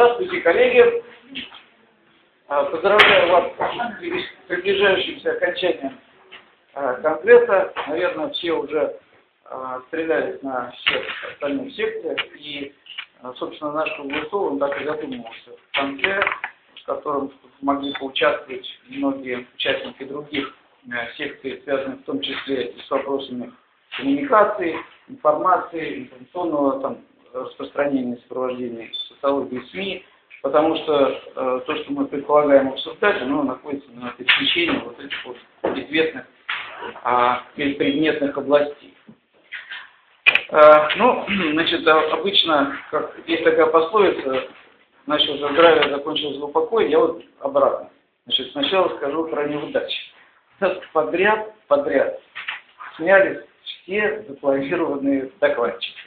Здравствуйте, коллеги. Поздравляю вас с приближающимся окончанием Конгресса. Наверное, все уже стрелялись на всех остальных секциях. И, собственно, наш круглый стол, он так и задумывался в конце, в котором могли поучаствовать многие участники других секций, связанных в том числе и с вопросами коммуникации, информации, информационного распространения, сопровождения социологии СМИ, потому что то, что мы предполагаем обсуждать, оно находится на пересечении вот этих вот известных предметных областей. Обычно, как есть такая пословица, начал за здравие, закончил за упокой, я вот обратно. Сначала скажу про неудачи. Подряд снялись все запланированные докладчики.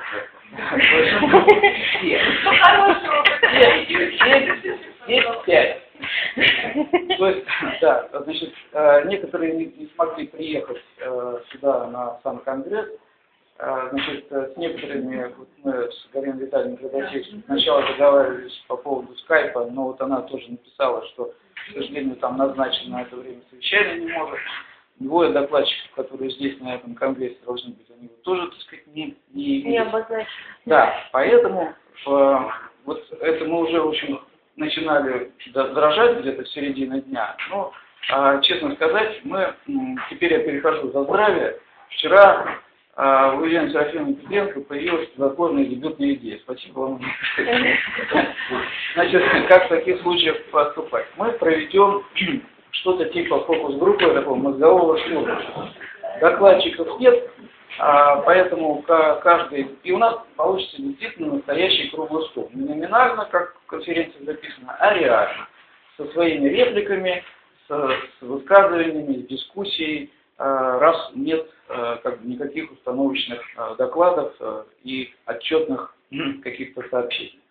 Пять. То есть, да, значит, некоторые не смогли приехать сюда на сам конгресс. Значит, с некоторыми мы с Галиной Витальевной сначала договаривались по поводу скайпа, но вот она тоже написала, что, к сожалению, там назначено на это время совещание не может. Двое докладчиков, которые здесь на этом конгрессе должны быть, они тоже, так сказать, не обозначены. Да, поэтому вот это мы уже, в общем, начинали дрожать где-то в середине дня. Но, честно сказать, теперь я перехожу за здравие. Вчера у Елены Серафимовны Петренко появилась плодотворная дебютная идея. Спасибо вам. Значит, как в таких случаях поступать? Мы проведем что-то типа фокус-группы, такого мозгового штурма. Докладчиков нет, поэтому каждый... И у нас получится действительно настоящий круглый стол. Не номинально, как в конференции записано, а реально. Со своими репликами, с высказываниями, с дискуссией, раз нет никаких установочных докладов и отчетных каких-то сообщений.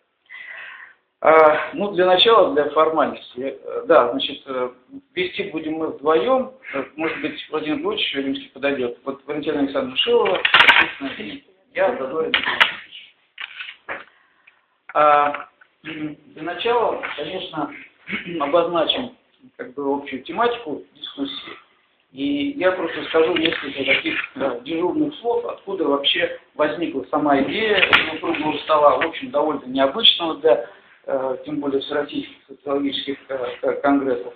Для начала, для формальности, да, значит, вести будем мы вдвоем, может быть, Владимир Григорьевич Римский подойдет, вот Валентина Александровна Шилова, и я, Задорин. Для начала, конечно, обозначим общую тематику дискуссии, и я просто скажу несколько таких дежурных слов, откуда вообще возникла сама идея круглого стола, в общем, довольно необычного для тем более всероссийских социологических конгрессов.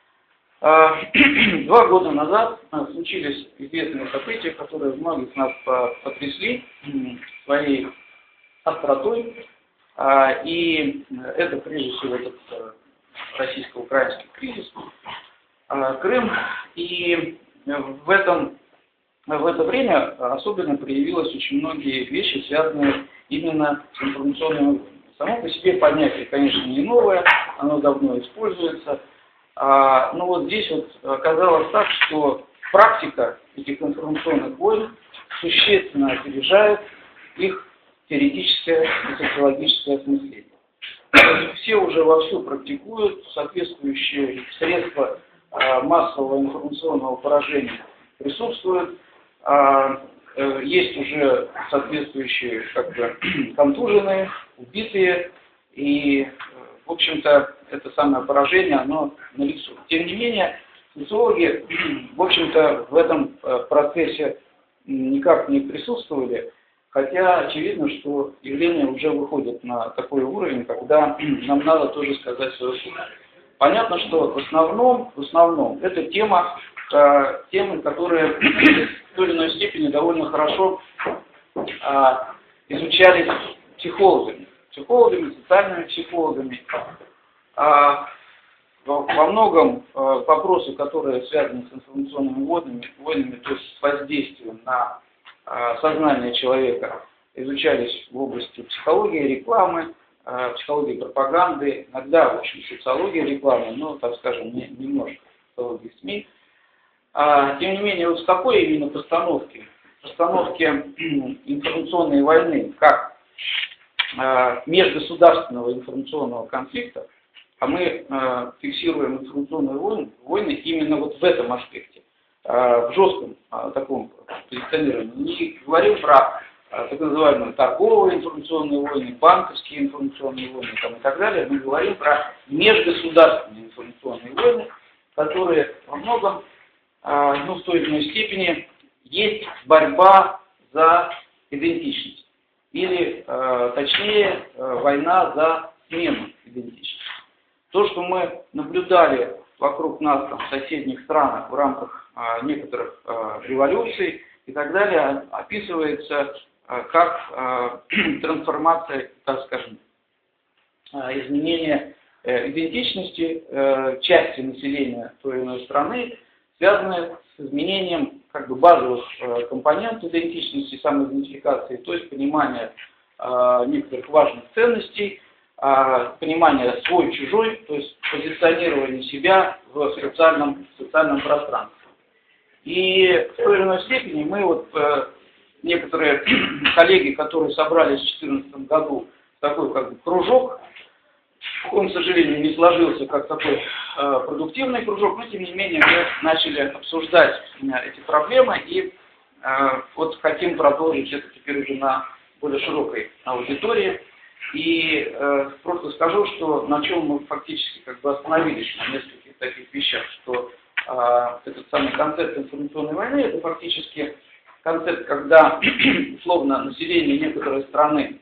2 года назад случились известные события, которые многих нас потрясли своей остротой. И это, прежде всего, этот российско-украинский кризис, Крым. И в это время особенно проявилось очень многие вещи, связанные именно с информационной войной. Само по себе понятие, конечно, не новое, оно давно используется. Но вот здесь вот оказалось так, что практика этих информационных войн существенно опережает их теоретическое и социологическое осмысление. Все уже вовсю практикуют соответствующие средства массового информационного поражения присутствуют. Есть уже соответствующие контуженные, убитые, и, в общем-то, это самое поражение, оно налицо. Тем не менее, социологи, в общем-то, в этом процессе никак не присутствовали, хотя очевидно, что явления уже выходят на такой уровень, когда нам надо тоже сказать свое слово. Понятно, что в основном это темы, которые в той или иной степени довольно хорошо изучались психологами, социальными психологами. Во многом вопросы, которые связаны с информационными войнами, то есть с воздействием на сознание человека, изучались в области психологии рекламы, психологии пропаганды, иногда, в общем, социологии рекламы, но, так скажем, немножко социологии СМИ. Тем не менее, вот в такой именно постановке информационной войны, как межгосударственного информационного конфликта, а мы фиксируем информационные войны именно вот в этом аспекте, в жестком таком позиционировании. Не говорим про так называемые торговые информационные войны, банковские информационные войны там, и так далее. Мы говорим про межгосударственные информационные войны, которые во многом, в той или иной степени, есть борьба за идентичность. Или, точнее, война за смену идентичности. То, что мы наблюдали вокруг нас там, в соседних странах в рамках некоторых революций и так далее, описывается как трансформация, так скажем, изменение идентичности части населения той или иной страны, связанное с изменением как бы базовых компонентов идентичности, самоидентификации, то есть понимание некоторых важных ценностей, понимание свой-чужой, то есть позиционирование себя в социальном пространстве. И в той или иной степени мы вот некоторые коллеги, которые собрались в 2014 году в такой как бы кружок, он, к сожалению, не сложился как такой продуктивный кружок, но тем не менее мы начали обсуждать эти проблемы и вот хотим продолжить это теперь уже на более широкой аудитории. И просто скажу, что на чем мы фактически как бы остановились на нескольких таких вещах, что этот самый концепт информационной войны, это фактически концепт, когда условно население некоторой страны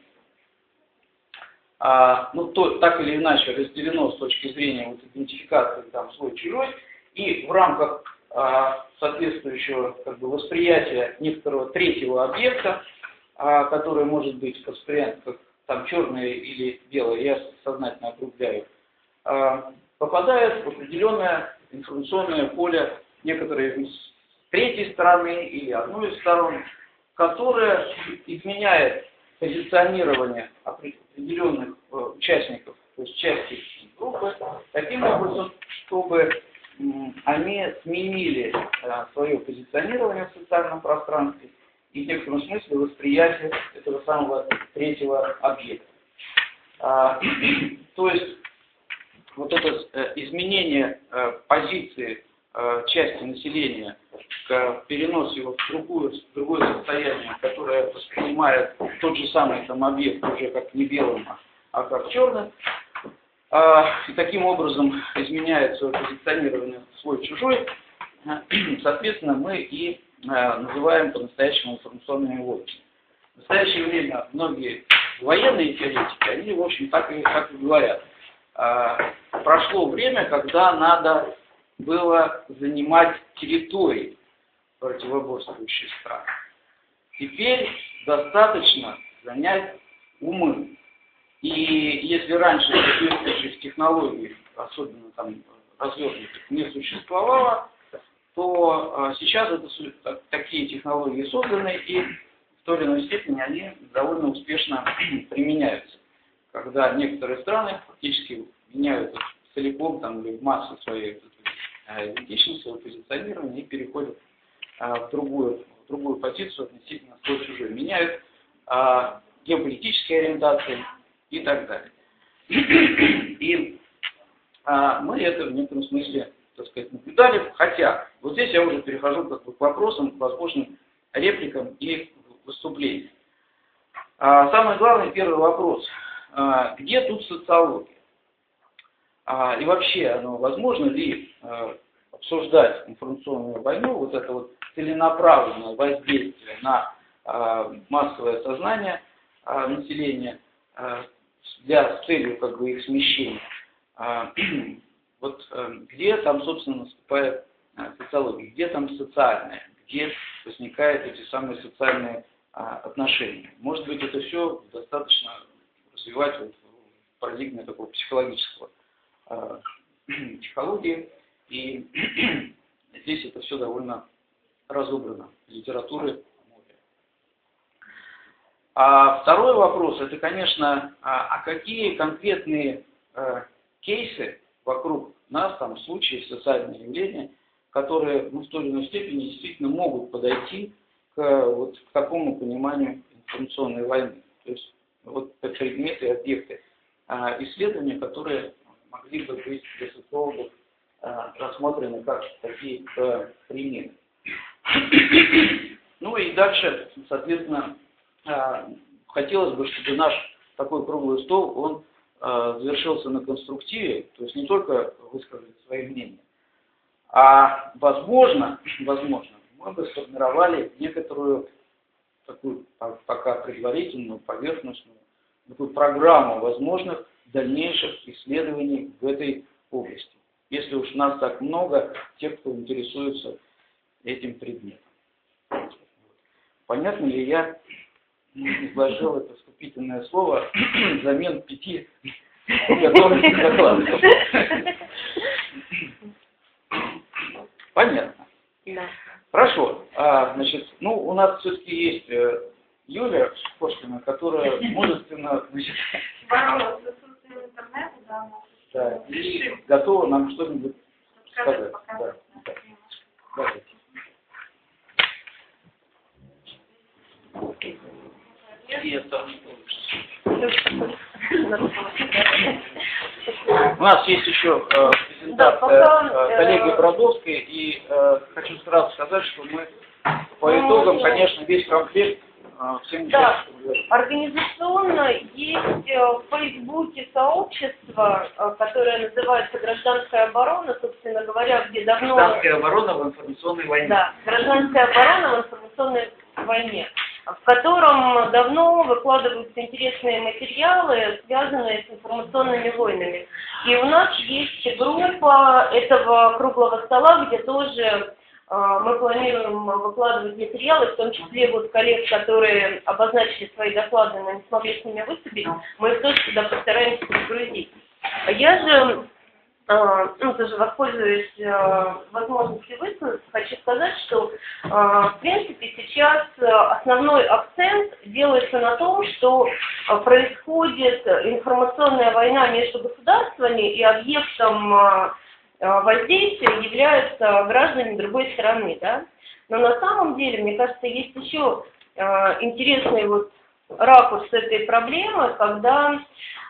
так или иначе разделено с точки зрения вот, идентификации там, свой-чужой, и в рамках соответствующего как бы, восприятия некоторого третьего объекта, который может быть воспринят как там, черное или белое, я сознательно округляю, попадает в определенное информационное поле некоторой третьей стороны или одной из сторон, которая изменяет позиционирование определенных участников, то есть части группы, таким образом, чтобы они сменили свое позиционирование в социальном пространстве и в некотором смысле восприятие этого самого третьего объекта. То есть вот это изменение позиции части населения к переносу его в другое состояние, которое воспринимает тот же самый там объект уже как не белым, а как черным, и таким образом изменяет свое позиционирование свой-чужой, соответственно, мы и называем по-настоящему информационными войнами. В настоящее время многие военные теоретики, они, в общем, так и говорят. Прошло время, когда надо было занимать территории противоборствующих стран. Теперь достаточно занять умы. И если раньше соответствующих технологий, особенно там развернутых, не существовало, то сейчас такие технологии созданы, и в той или иной степени они довольно успешно применяются. Когда некоторые страны фактически меняют целиком там, или массу своей идентичности, своего позиционирования и переходят в другую позицию относительно свой-чужой. Меняют геополитические ориентации и так далее. И мы это в некотором смысле, так сказать, наблюдали, хотя вот здесь я уже перехожу как бы к вопросам, к возможным репликам и выступлениям. Самый главный первый вопрос. Где тут социология? И вообще, возможно ли обсуждать информационную войну, вот это вот целенаправленное воздействие на массовое сознание населения с целью как бы их смещения? Вот где там, собственно, наступает социология, где там социальное, где возникают эти самые социальные отношения? Может быть, это все достаточно развивать вот в парадигме такого психологического психологии, и здесь это все довольно разобрано, литературы море. А второй вопрос, это, конечно, какие конкретные кейсы вокруг нас, там, случаи, социальные явления, которые в той или иной степени действительно могут подойти к такому пониманию информационной войны. То есть вот предметы и объекты исследования, которые могли бы быть для социологов рассмотрены как такие примеры. Ну и дальше, соответственно, хотелось бы, чтобы наш такой круглый стол, он завершился на конструктиве, то есть не только высказать свои мнения, а возможно, мы бы сформировали некоторую такую пока предварительную, поверхностную, такую программу возможных дальнейших исследований в этой области. Если уж нас так много, тех, кто интересуется этим предметом. Понятно ли я изложил это вступительное слово взамен 5 готовых докладов? Понятно. Да. Хорошо. Значит, у нас все-таки есть Юлия Кошкина, которая мужественно боролась с отсутствием интернета, да, и готова нам что-нибудь сказать. Да. Давайте. И это у нас есть еще презентация коллеги Бродовской, и хочу сразу сказать, что мы по итогам, конечно, весь комплект всем да, организационно есть в Фейсбуке сообщество, которое называется «Гражданская оборона», собственно говоря, где давно... Гражданская оборона в информационной войне. Да, «Гражданская оборона в информационной войне», в котором давно выкладываются интересные материалы, связанные с информационными войнами. И у нас есть группа этого круглого стола, где тоже мы планируем выкладывать материалы, в том числе вот коллег, которые обозначили свои доклады, но не смогли с ними выступить, мы их тоже сюда постараемся загрузить. Я же, тоже воспользуясь возможностью высказаться, хочу сказать, что, в принципе, сейчас основной акцент делается на том, что происходит информационная война между государствами, и объектом воздействия являются граждане другой страны, да? Но на самом деле, мне кажется, есть еще интересный вот ракурс этой проблемы, когда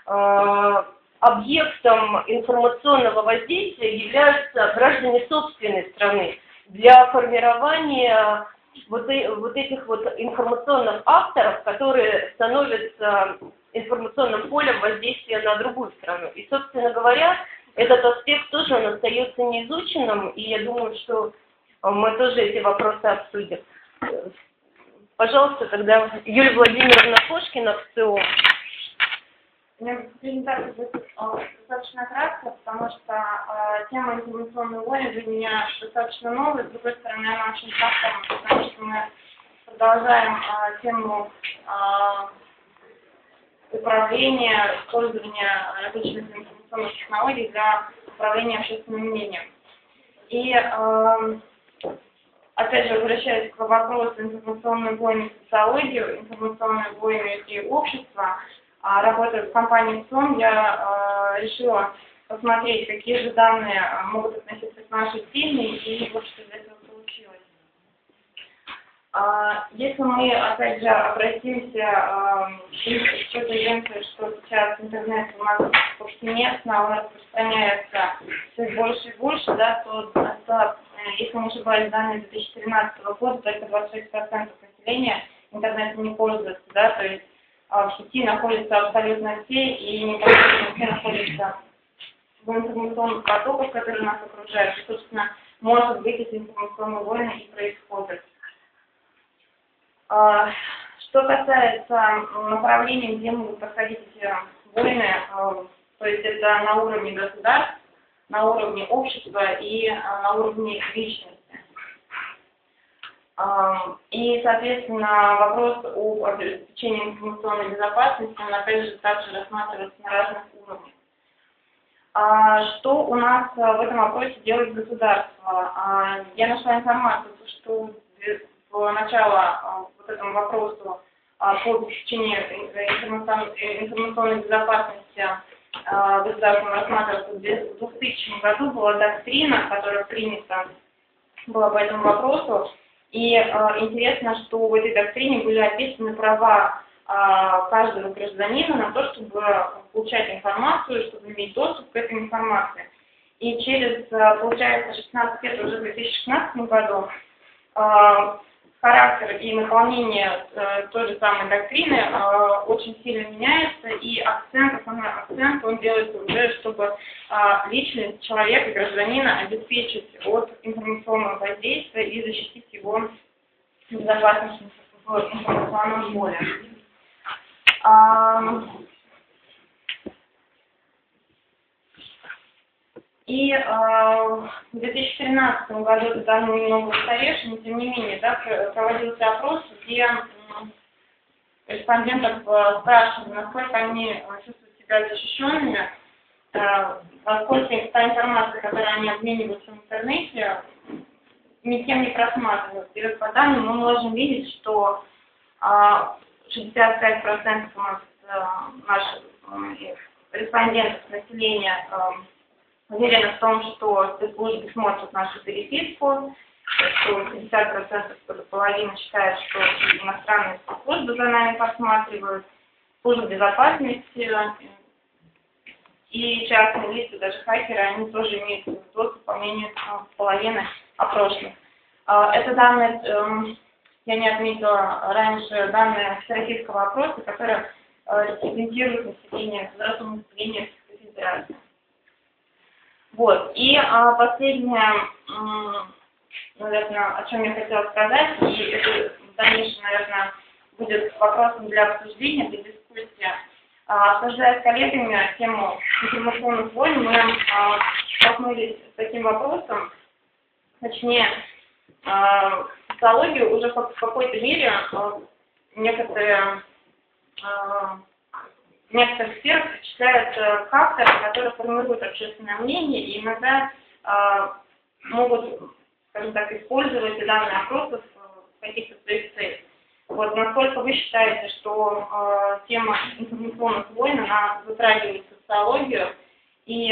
объектом информационного воздействия являются граждане собственной страны для формирования вот этих вот информационных акторов, которые становятся информационным полем воздействия на другую страну. И, собственно говоря, этот аспект тоже он остается неизученным, и я думаю, что мы тоже эти вопросы обсудим. Пожалуйста, тогда Юлия Владимировна Кошкина, ВЦО. У меня презентация будет достаточно краткая, потому что тема информационной войны для меня достаточно новая, с другой стороны, она очень знакома, потому что мы продолжаем тему управления, использования различных информационных технологий для управления общественным мнением. И, опять же, возвращаясь к вопросу информационной войны и социологии, информационной войны и общества, работая в компании СОМ, я решила посмотреть, какие же данные могут относиться к нашей теме, и вот что из этого получилось. Если мы, опять же, обратимся к той тенденции, что сейчас интернет у нас повсеместно, он распространяется все больше и больше, да, то если не ошибаюсь, данные 2013 года, только 26% населения интернетом не пользуются, да, то есть в сети находятся абсолютно все, и непосредственно все находятся в информационных потоках, которые нас окружают. И, собственно, может быть, эти информационные войны и происходят. Что касается направлений, где могут проходить эти войны, то есть это на уровне государств, на уровне общества и на уровне личности. И, соответственно, вопрос об обеспечении информационной безопасности, он, опять же, также рассматривается на разных уровнях. Что у нас в этом вопросе делает государство? Я нашла информацию, что в начало вот этому вопросу по обеспечению информационной безопасности государством рассматривался в 2000 году, была доктрина, которая принята была по этому вопросу. И интересно, что в этой доктрине были описаны права каждого гражданина на то, чтобы получать информацию, чтобы иметь доступ к этой информации. И через, получается, 16 лет, уже в 2016 году, характер и наполнение той же самой доктрины очень сильно меняется, и основной акцент он делается уже, чтобы личность человека, гражданина обеспечить от информационного воздействия и защитить его безопасность в информационном поле. И в 2013 году, это давно немного устаревший, но тем не менее, да, проводился опрос, где респондентов спрашивали, насколько они чувствуют себя защищенными, насколько та информация, которую они обмениваются в интернете, никем не просматривается. И вот по данным мы можем видеть, что 65% у нас наших респондентов населения уверены в том, что спецслужбы смотрят нашу переписку, что 50%, половина считает, что иностранные спецслужбы за нами посматривают, службы безопасности и частные лица, даже хакеры, они тоже имеют доступ, по мнению половины опрошенных. Это данные, я не отметила раньше, данные всероссийского опроса, которые репрезентируют население, взрослое население Российской Федерации. Вот. И последнее, наверное, о чем я хотела сказать, и это в дальнейшем, наверное, будет вопросом для обсуждения, для дискуссии. Обсуждая с коллегами тему информационных войн, мы столкнулись с таким вопросом, точнее, социологию уже в какой-то мере некоторых сферах причисляют факторы, которые формируют общественное мнение и иногда могут, скажем так, использовать данные опросов в каких-то своих целях. Вот, насколько вы считаете, что тема информационных войн, она затрагивает социологию, и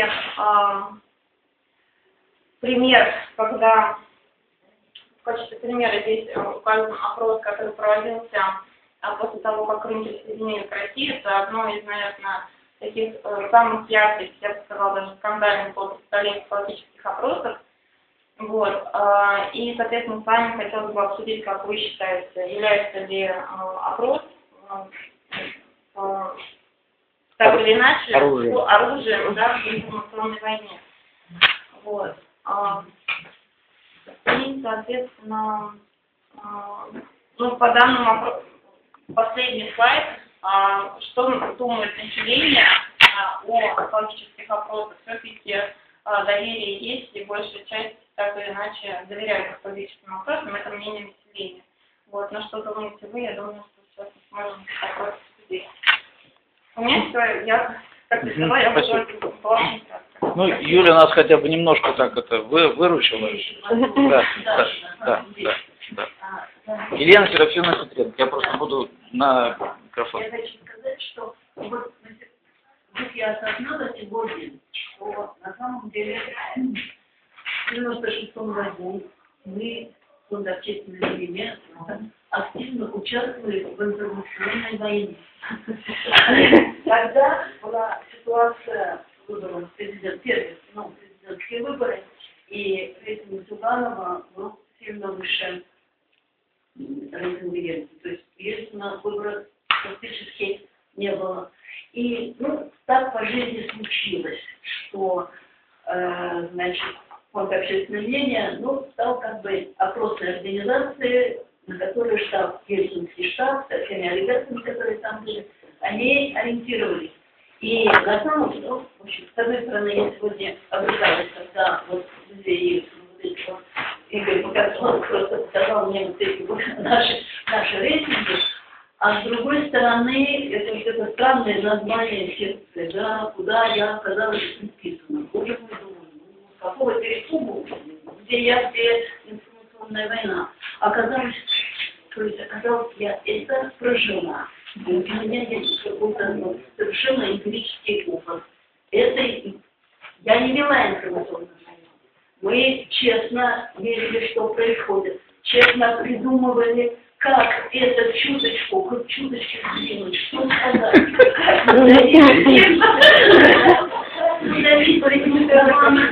пример, когда в качестве примера здесь указан опрос, который проводился после того, как Крым присоединили к России, это одно из, наверное, таких самых ярких, я бы сказала, даже скандальных по представлению политических опросов. Вот. И, соответственно, с вами хотелось бы обсудить, как вы считаете, является ли опрос так или иначе оружием, да, в информационной войне. Вот. И, соответственно, по данному опросу, последний слайд, что думает население о политических опросах. Все-таки доверие есть, и большая часть так или иначе доверяют политическим опросам, это мнение населения. Вот, но что думаете вы, я думаю, что сейчас мы сможем опрос обсудить. У меня все, я, как и сказала, я буду положить. Ну, Юля нас хотя бы немножко так выручила. Да. Елена Серафимовна Петренко, я просто буду на микрофон. Я хочу сказать, что вот я осознала сегодня, что на самом деле в 96-м году мы, фонд общественного мнения, активно участвовали в информационной войне. Тогда была ситуация с выбором президентские выборы, и рейтинг Зюганова был сильно выше рейтинга Ельцина. То есть Ельцина выборов практически не было. И так по жизни случилось, что фонд общественного мнения стал как бы опросной организацией, на которую штаб, Ельцинский штаб, со всеми олигархами, которые там были, они ориентировались. И на самом деле, в общем, с одной стороны, я сегодня обращалась, когда Игорь показал, просто показал мне вот эти наши рейтинги, а с другой стороны, это странное название секции, да, куда я оказалась приписана. Уже мы думаем, какого перепугу, где информационная война. Оказалось, я это прожила. У меня есть какой-то совершенно эмпирический опыт. Я не вела информационную войну. Мы честно верили, что происходит. Честно придумывали, как это чуточку, хоть чуточки сдвинуть, что сказать.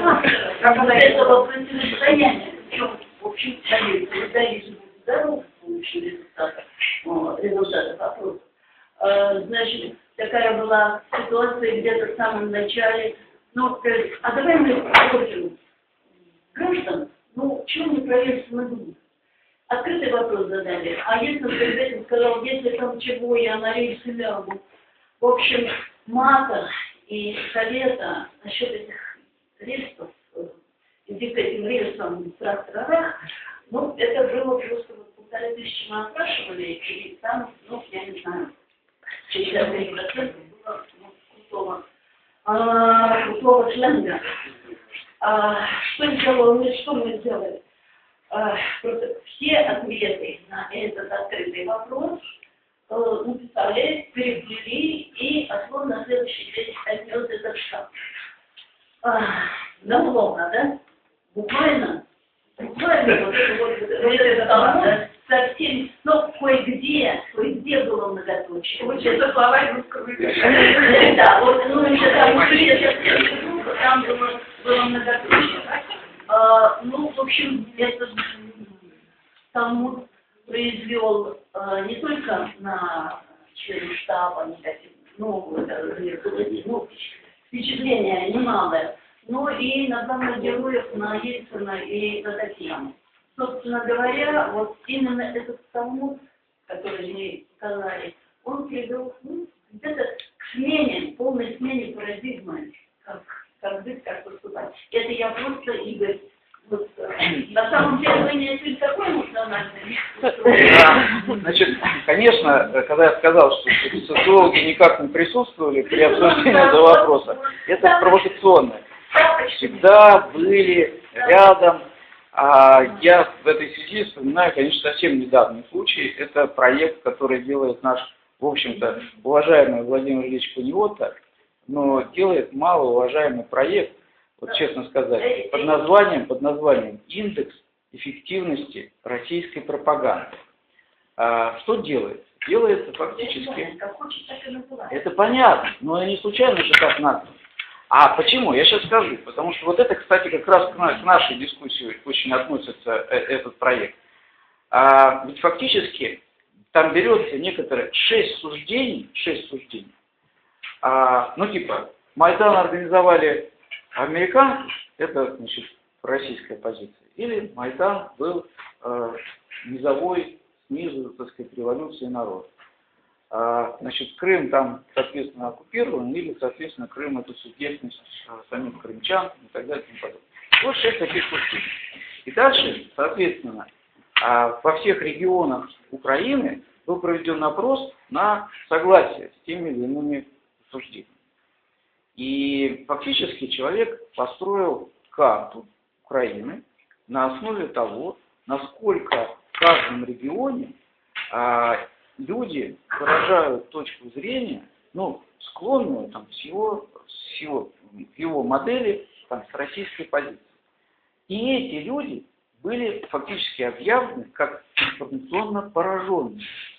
Как этого противостояния. В общем, давить здоровье, значит, такая была ситуация где-то в самом начале. Ну, а давай мы спросим граждан, ну, чего не правительство думает? Открытый вопрос задали. А если он перед этим сказал, если там чего, я на рельсы лягу. В общем, мата и совета насчет этих рельсов, иди к этим рельсам в тракторах, ну, это было просто вот 1500 мы опрашивали, и там, ну, я не знаю, 63% было крутого сленга. Что мы сделали? Просто все ответы на этот открытый вопрос написали, перевели и отвод на следующий день отнес этот штаб. Дословно, да? Буквально вот это да? Совсем, но кое-где было многоточие. Учится словарь русского языка. Да, вот, ну, еще там было многоточие. Ну, в общем, этот Талмуд произвел не только на членов штаба впечатление немалое, но и на главных героев, на Ельцина и Татьяну. Собственно говоря, вот именно этот Талмуд, который мы сказали, он привел где-то к смене, полной смене парадигмы, как быть, как поступать. Это я просто, Игорь, вот, на самом деле вы не ответили такой эмоциональный. Значит, конечно, когда я сказал, что социологи никак не присутствовали при обсуждении этого вопроса, это провокационно. Всегда были рядом. Я в этой связи вспоминаю, конечно, совсем недавний случай. Это проект, который делает наш, в общем-то, уважаемый Владимир Ильич Паниотта, но делает малоуважаемый проект, вот честно сказать, под названием «Индекс эффективности российской пропаганды». Что делает? Делается фактически... Это понятно, но не случайно же так названо. А почему? Я сейчас скажу. Потому что вот это, кстати, как раз к нашей дискуссии очень относится этот проект. Ведь фактически там берется некоторые 6 суждений, ну типа, Майдан организовали американцы, это, значит, российская позиция, или Майдан был низовой, снизу, так сказать, революции народа. Значит, Крым там, соответственно, оккупирован, или, соответственно, Крым это субъектность самих крымчан и так далее и тому подобное. Вот 6 таких суждений. И дальше, соответственно, во всех регионах Украины был проведен опрос на согласие с теми или иными суждениями. И фактически человек построил карту Украины на основе того, насколько в каждом регионе люди выражают точку зрения, ну, склонную там, с его модели, там, с российской позиции. И эти люди были фактически объявлены как информационно пораженные.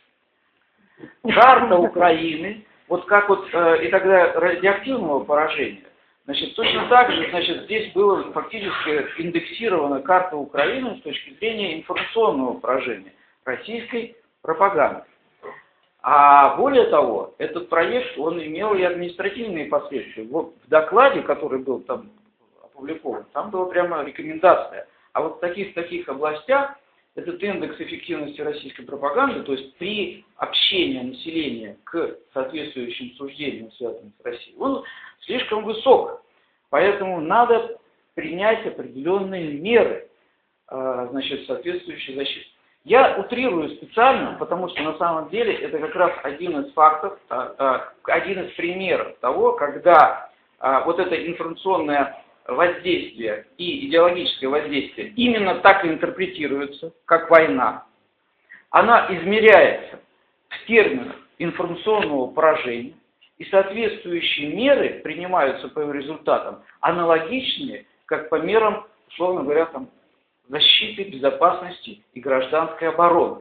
Карта Украины, вот как вот и тогда радиоактивного поражения, значит, точно так же, значит, здесь была фактически индексирована карта Украины с точки зрения информационного поражения российской пропаганды. А более того, этот проект, он имел и административные последствия. Вот в докладе, который был там опубликован, там была прямо рекомендация. А вот в таких областях этот индекс эффективности российской пропаганды, то есть при общении населения к соответствующим суждениям, связанным с Россией, он слишком высок. Поэтому надо принять определенные меры, значит, соответствующей защиты. Я утрирую специально, потому что на самом деле это как раз один из фактов, один из примеров того, когда вот это информационное воздействие и идеологическое воздействие именно так и интерпретируется, как война. Она измеряется в терминах информационного поражения, и соответствующие меры принимаются по его результатам аналогичные, как по мерам, условно говоря, там, защиты, безопасности и гражданской обороны.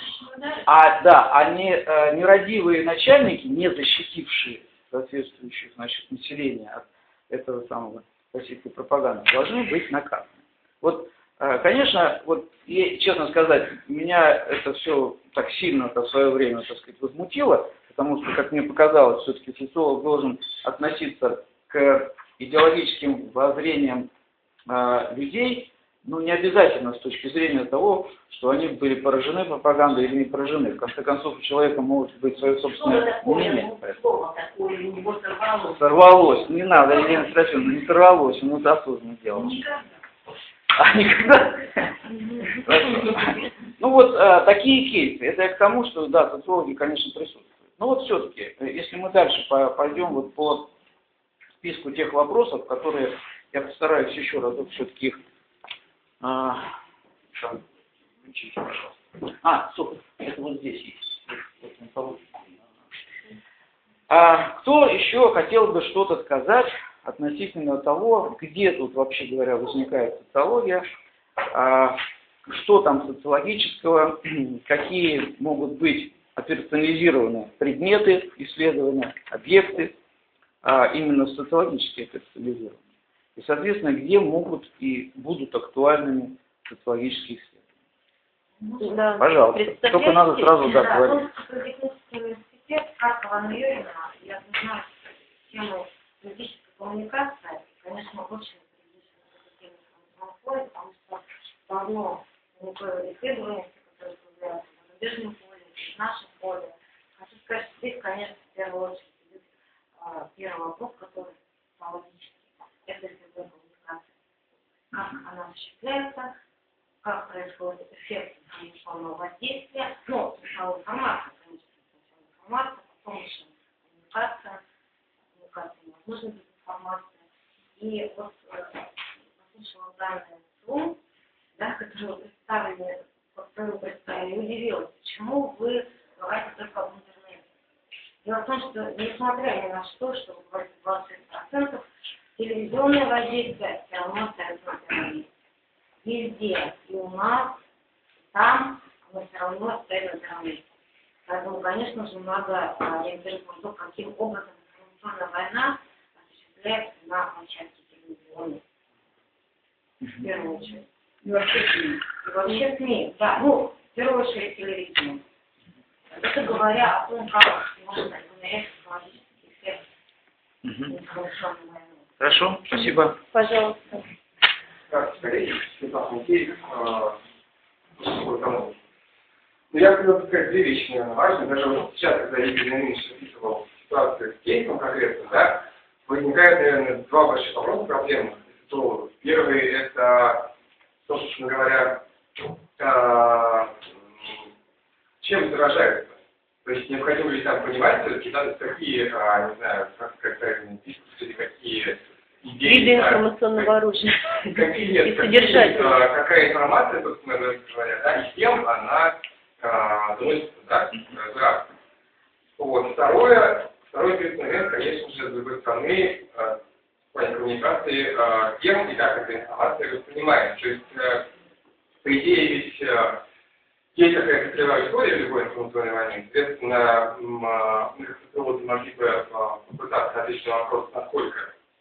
А нерадивые начальники, не защитившие соответствующих, значит, населения от этого самого российской пропаганды, должны быть наказаны. Вот Конечно, вот, и, честно сказать, меня это все так сильно-то в свое время, так сказать, возмутило, потому что, как мне показалось, все-таки социолог должен относиться к идеологическим воззрениям людей, ну, не обязательно с точки зрения того, что они были поражены пропагандой или не поражены. В конце концов, у человека может быть свое собственное мнение. Сорвалось. Не надо, Елена Серафимовна, не сорвалось, он это осознанно делал. Никогда? Хорошо. Ну вот такие кейсы. Это я к тому, что да, социологи, конечно, присутствуют. Но вот все-таки, если мы дальше пойдем вот по списку тех вопросов, которые я постараюсь еще разок все-таки их включите, пожалуйста. Супер, это вот здесь есть. Кто еще хотел бы что-то сказать относительно того, где тут, вообще говоря, возникает социология, что там социологического, какие могут быть операционализированы предметы исследования, объекты, именно социологически операционализированы. И, соответственно, где могут и будут актуальными социологические исследования. Да. Пожалуйста. Только надо сразу говорить. Университет Карпова Юрьевна, я знаю тему политической коммуникации, конечно, очень интересно эту тему, потому что давно некое исследование, которое появляется в зарубежном поле, в нашем поле. Хочу сказать, что здесь, конечно, в первую очередь идет первый вопрос, который социологический. Это исследование коммуникации. Как она осуществляется, как происходит эффект информационного воздействия, сначала информация, конечно, сначала информация, потом еще коммуникация невозможно без информации. И вот послушала данные ЦУМ, которые представили, удивилась, почему вы говорите только об интернете. Дело в том, что несмотря ни на что вы говорите 20%, телевизионное воздействие все равно остается на первом месте. Везде, и у нас, и там, оно все равно стоит на первом месте. Поэтому, конечно же, надо ориентироваться на то, каким образом информационная война осуществляется на площадке телевизионной. В первую очередь. И вообще СМИ. Да, в первую очередь телевидение. Это говоря о том, как можно измерять психологический эффект информационной войны. Хорошо, спасибо. Пожалуйста. Коллеги, я хотел сказать две вещи, наверное, важные. Даже вот сейчас, когда Игорь Леонидович описывал ситуацию с кейсом конкретно, возникает, наверное, два больших вопроса проблемных. Первый – это, собственно говоря, чем заражается. То есть необходимо ли там понимать, какие, не знаю, как правильно, дискуссии, какие идеи. Виды информационного оружия. Какие нет, и содержать. какая информация, собственно говоря, и кем она доносится, гражданам. Вот. Второй момент, конечно же, с другой стороны, в плане коммуникации, кем и как эта информация воспринимается. То есть, по идее, ведь есть какая-то целевая история любой информационной войны. Соответственно, мы как социологи могли бы попытаться ответить на вопрос, насколько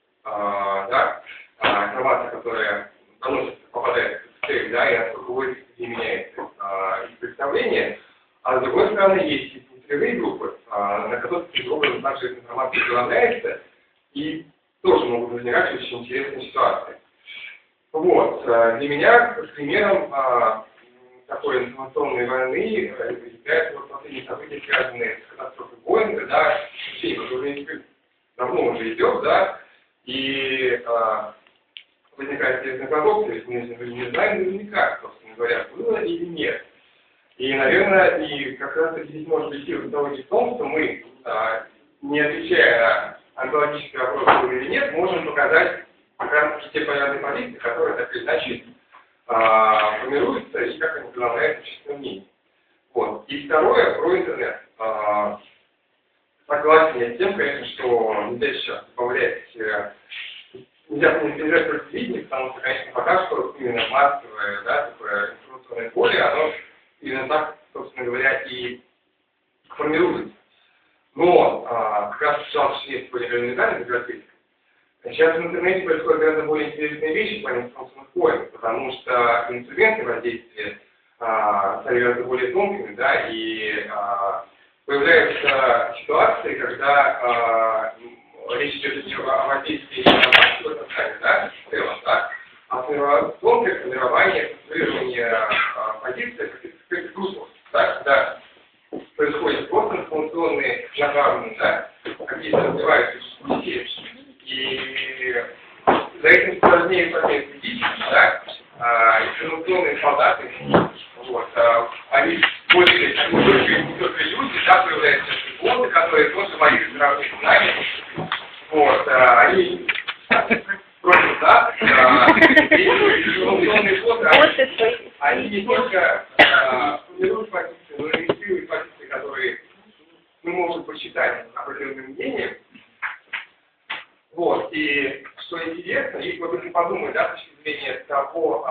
информация, которая доносится, попадает в цель, и насколько войны меняется их представление. А с другой стороны, есть и целевые группы, на которых таким образом также эта информация предлагается, и тоже могут возникать очень интересные ситуации. Вот. Для меня примером такой информационной войны является последние события, связанные с катастрофой Боинга, который давно уже идет, и возникает интересный парадокс, то есть мы не знаем наверняка, собственно говоря, было или нет. И, наверное, и как раз здесь может быть сила в том, что мы, не отвечая на онкологический вопрос, было или нет, можем показать как раз те понятные позиции, которые так или иначе формируются и как они преобладают в общественном мнении. Вот. И второе про интернет. Согласен я с тем, конечно, что нельзя сейчас добавлять, нельзя против телевидения, потому что, конечно, пока что именно массовое, такое информационное поле, оно именно так, собственно говоря, и формируется. Но как раз в есть более элементарной библиотеке, Сейчас в интернете происходят гораздо более интересные вещи по информационным войн, потому что инструменты воздействия стали гораздо более тонкими, да, и появляются ситуации, когда речь идет о воздействии на массовое сознание, да, в целом, да, а тонкое формирование, конструирование позиции в группах, да, когда происходит просто информационные направленные, да, какие-то развиваются дискуссии, и за этим сложнее следить, да, информационные солдаты, вот, они больше не только люди, да, появляются боты, которые тоже воюют разные знания, вот, они против, да, информационные боты, они не только формируют позиции, но и регистрируют позиции, которые мы можем посчитать определенным мнением. Вот, и что интересно, и вот если подумать, да, с точки зрения того,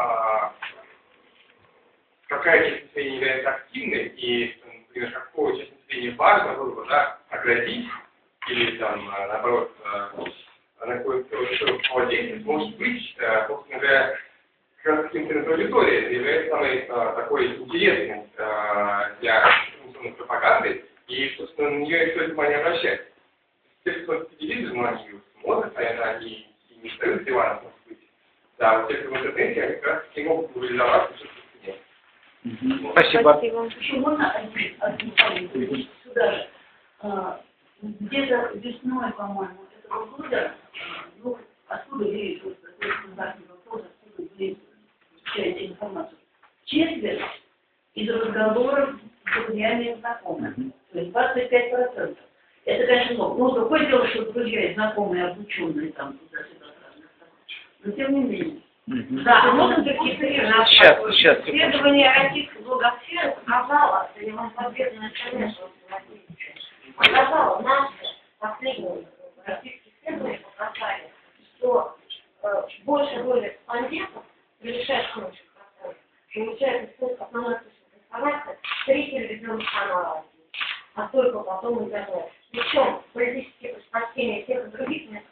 какая часть населения является активной, и, например, какую часть населения важно было бы, да, оградить, или там, наоборот, на какой-то воздействие, может быть, собственно говоря, как раз интернет-аудитория является самой такой интересной для информационной пропаганды, и, собственно, на нее стоит внимание обращать. Те, кто смотрит телевизор, ну, они смотрят, они не встают с дивана, может быть. Да, вот те, кто в интернете, они как раз таки могут мобилизоваться все-таки. Спасибо. Еще можно один сюда же. Где-то весной, по-моему, этого года, ну, откуда вы, такой стандартный вопрос, откуда вы получаете информацию? Четверть из разговоров с друзьями и знакомыми, то есть 25%. Это, конечно, много. Ну, другое дело, что друзья и знакомые, обученные там туда-сюда, но тем не менее. Да, можно какие-то Сейчас. исследование российской блогосферы показало, что я вам подвергну интернету, показало наши последние российские исследования показали, что большая доля респондентов, превышающих 40%, получает основной источник информации 3 телевизионных канала, а только потом интернет. Причем политические предпочтения тех и других нет.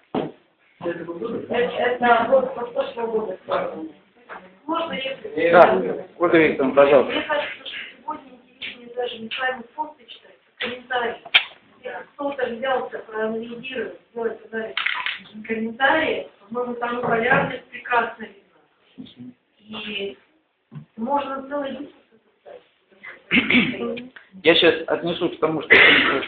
Это вот прошлого года. Можно, если... Да, Ольга Викторовна, пожалуйста. Мне кажется, что сегодня интереснее даже не сами фонды читать, а комментарии. Если кто-то взялся проанализировать, сделать комментарии, можно там полярность прекрасно видно. И можно целый день составить. Я сейчас отнесусь к тому, что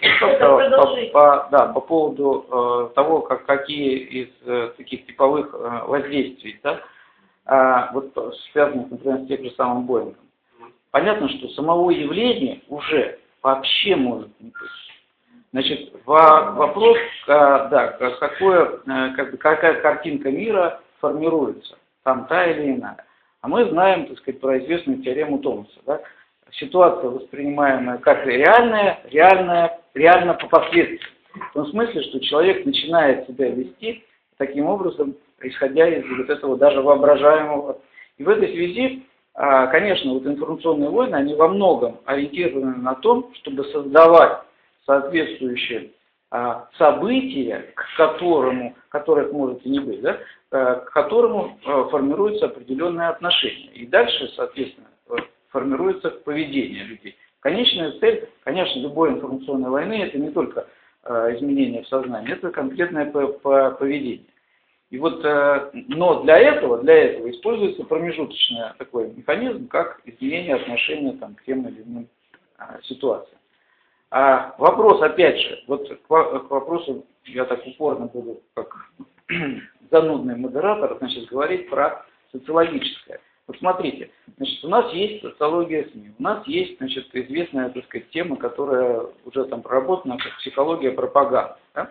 по поводу того, какие из таких типовых воздействий, да, вот связанных, например, с тем же самым Боингом. Понятно, что самого явления уже вообще может не быть. Значит, вопрос, да, какая картинка мира формируется, там та или иная. А мы знаем, так сказать, про известную теорему Томаса, да? Ситуация, воспринимаемая как реально по последствиям. В том смысле, что человек начинает себя вести таким образом, исходя из вот этого даже воображаемого. И в этой связи, конечно, вот информационные войны, они во многом ориентированы на том, чтобы создавать соответствующие события, которых может и не быть, да, к которому формируются определенные отношения. И дальше, соответственно, формируется поведение людей. Конечная цель, конечно, любой информационной войны, это не только изменение в сознании, это конкретное поведение. И вот, но для этого используется промежуточный такой механизм, как изменение отношения там, к тем или иным ситуациям. А вопрос, опять же, вот к вопросу, я так упорно буду, как занудный модератор, значит, говорить про социологическое. Вот смотрите, значит, у нас есть социология СМИ, у нас есть, значит, известная, так сказать, тема, которая уже там проработана, как психология пропаганды. Да?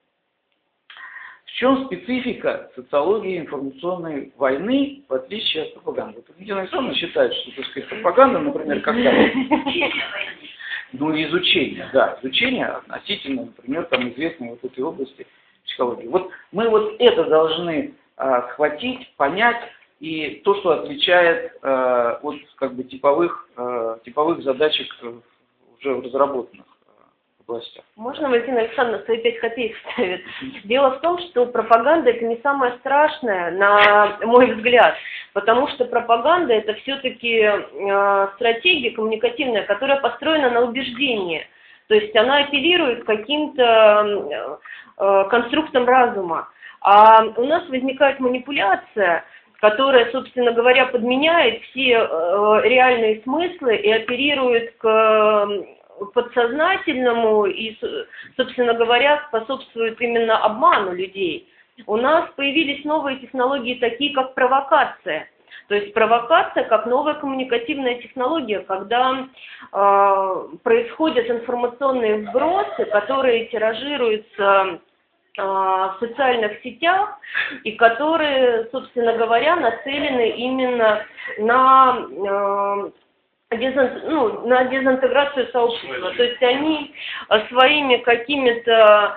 В чем специфика социологии информационной войны, в отличие от пропаганды? Вот Елена Александровна считает, что, так сказать, пропаганда, например, когда... Ну, изучение, да, изучение относительно, например, там известной вот этой области психологии. Вот мы вот это должны схватить, понять, и то, что отличает от как бы типовых задачек уже разработанных областях. Можно Валентина Александровна свои 5 копеек ставит? Дело в том, что пропаганда это не самое страшное, на мой взгляд, потому что пропаганда это все-таки стратегия коммуникативная, которая построена на убеждении. То есть она апеллирует к каким-то конструктам разума. А у нас возникает манипуляция, которая, собственно говоря, подменяет все реальные смыслы и оперирует к подсознательному и, собственно говоря, способствует именно обману людей. У нас появились новые технологии, такие как провокация. То есть провокация как новая коммуникативная технология, когда происходят информационные вбросы, которые тиражируются в социальных сетях и которые, собственно говоря, нацелены именно на дезинтеграцию сообщества. То есть они своими какими-то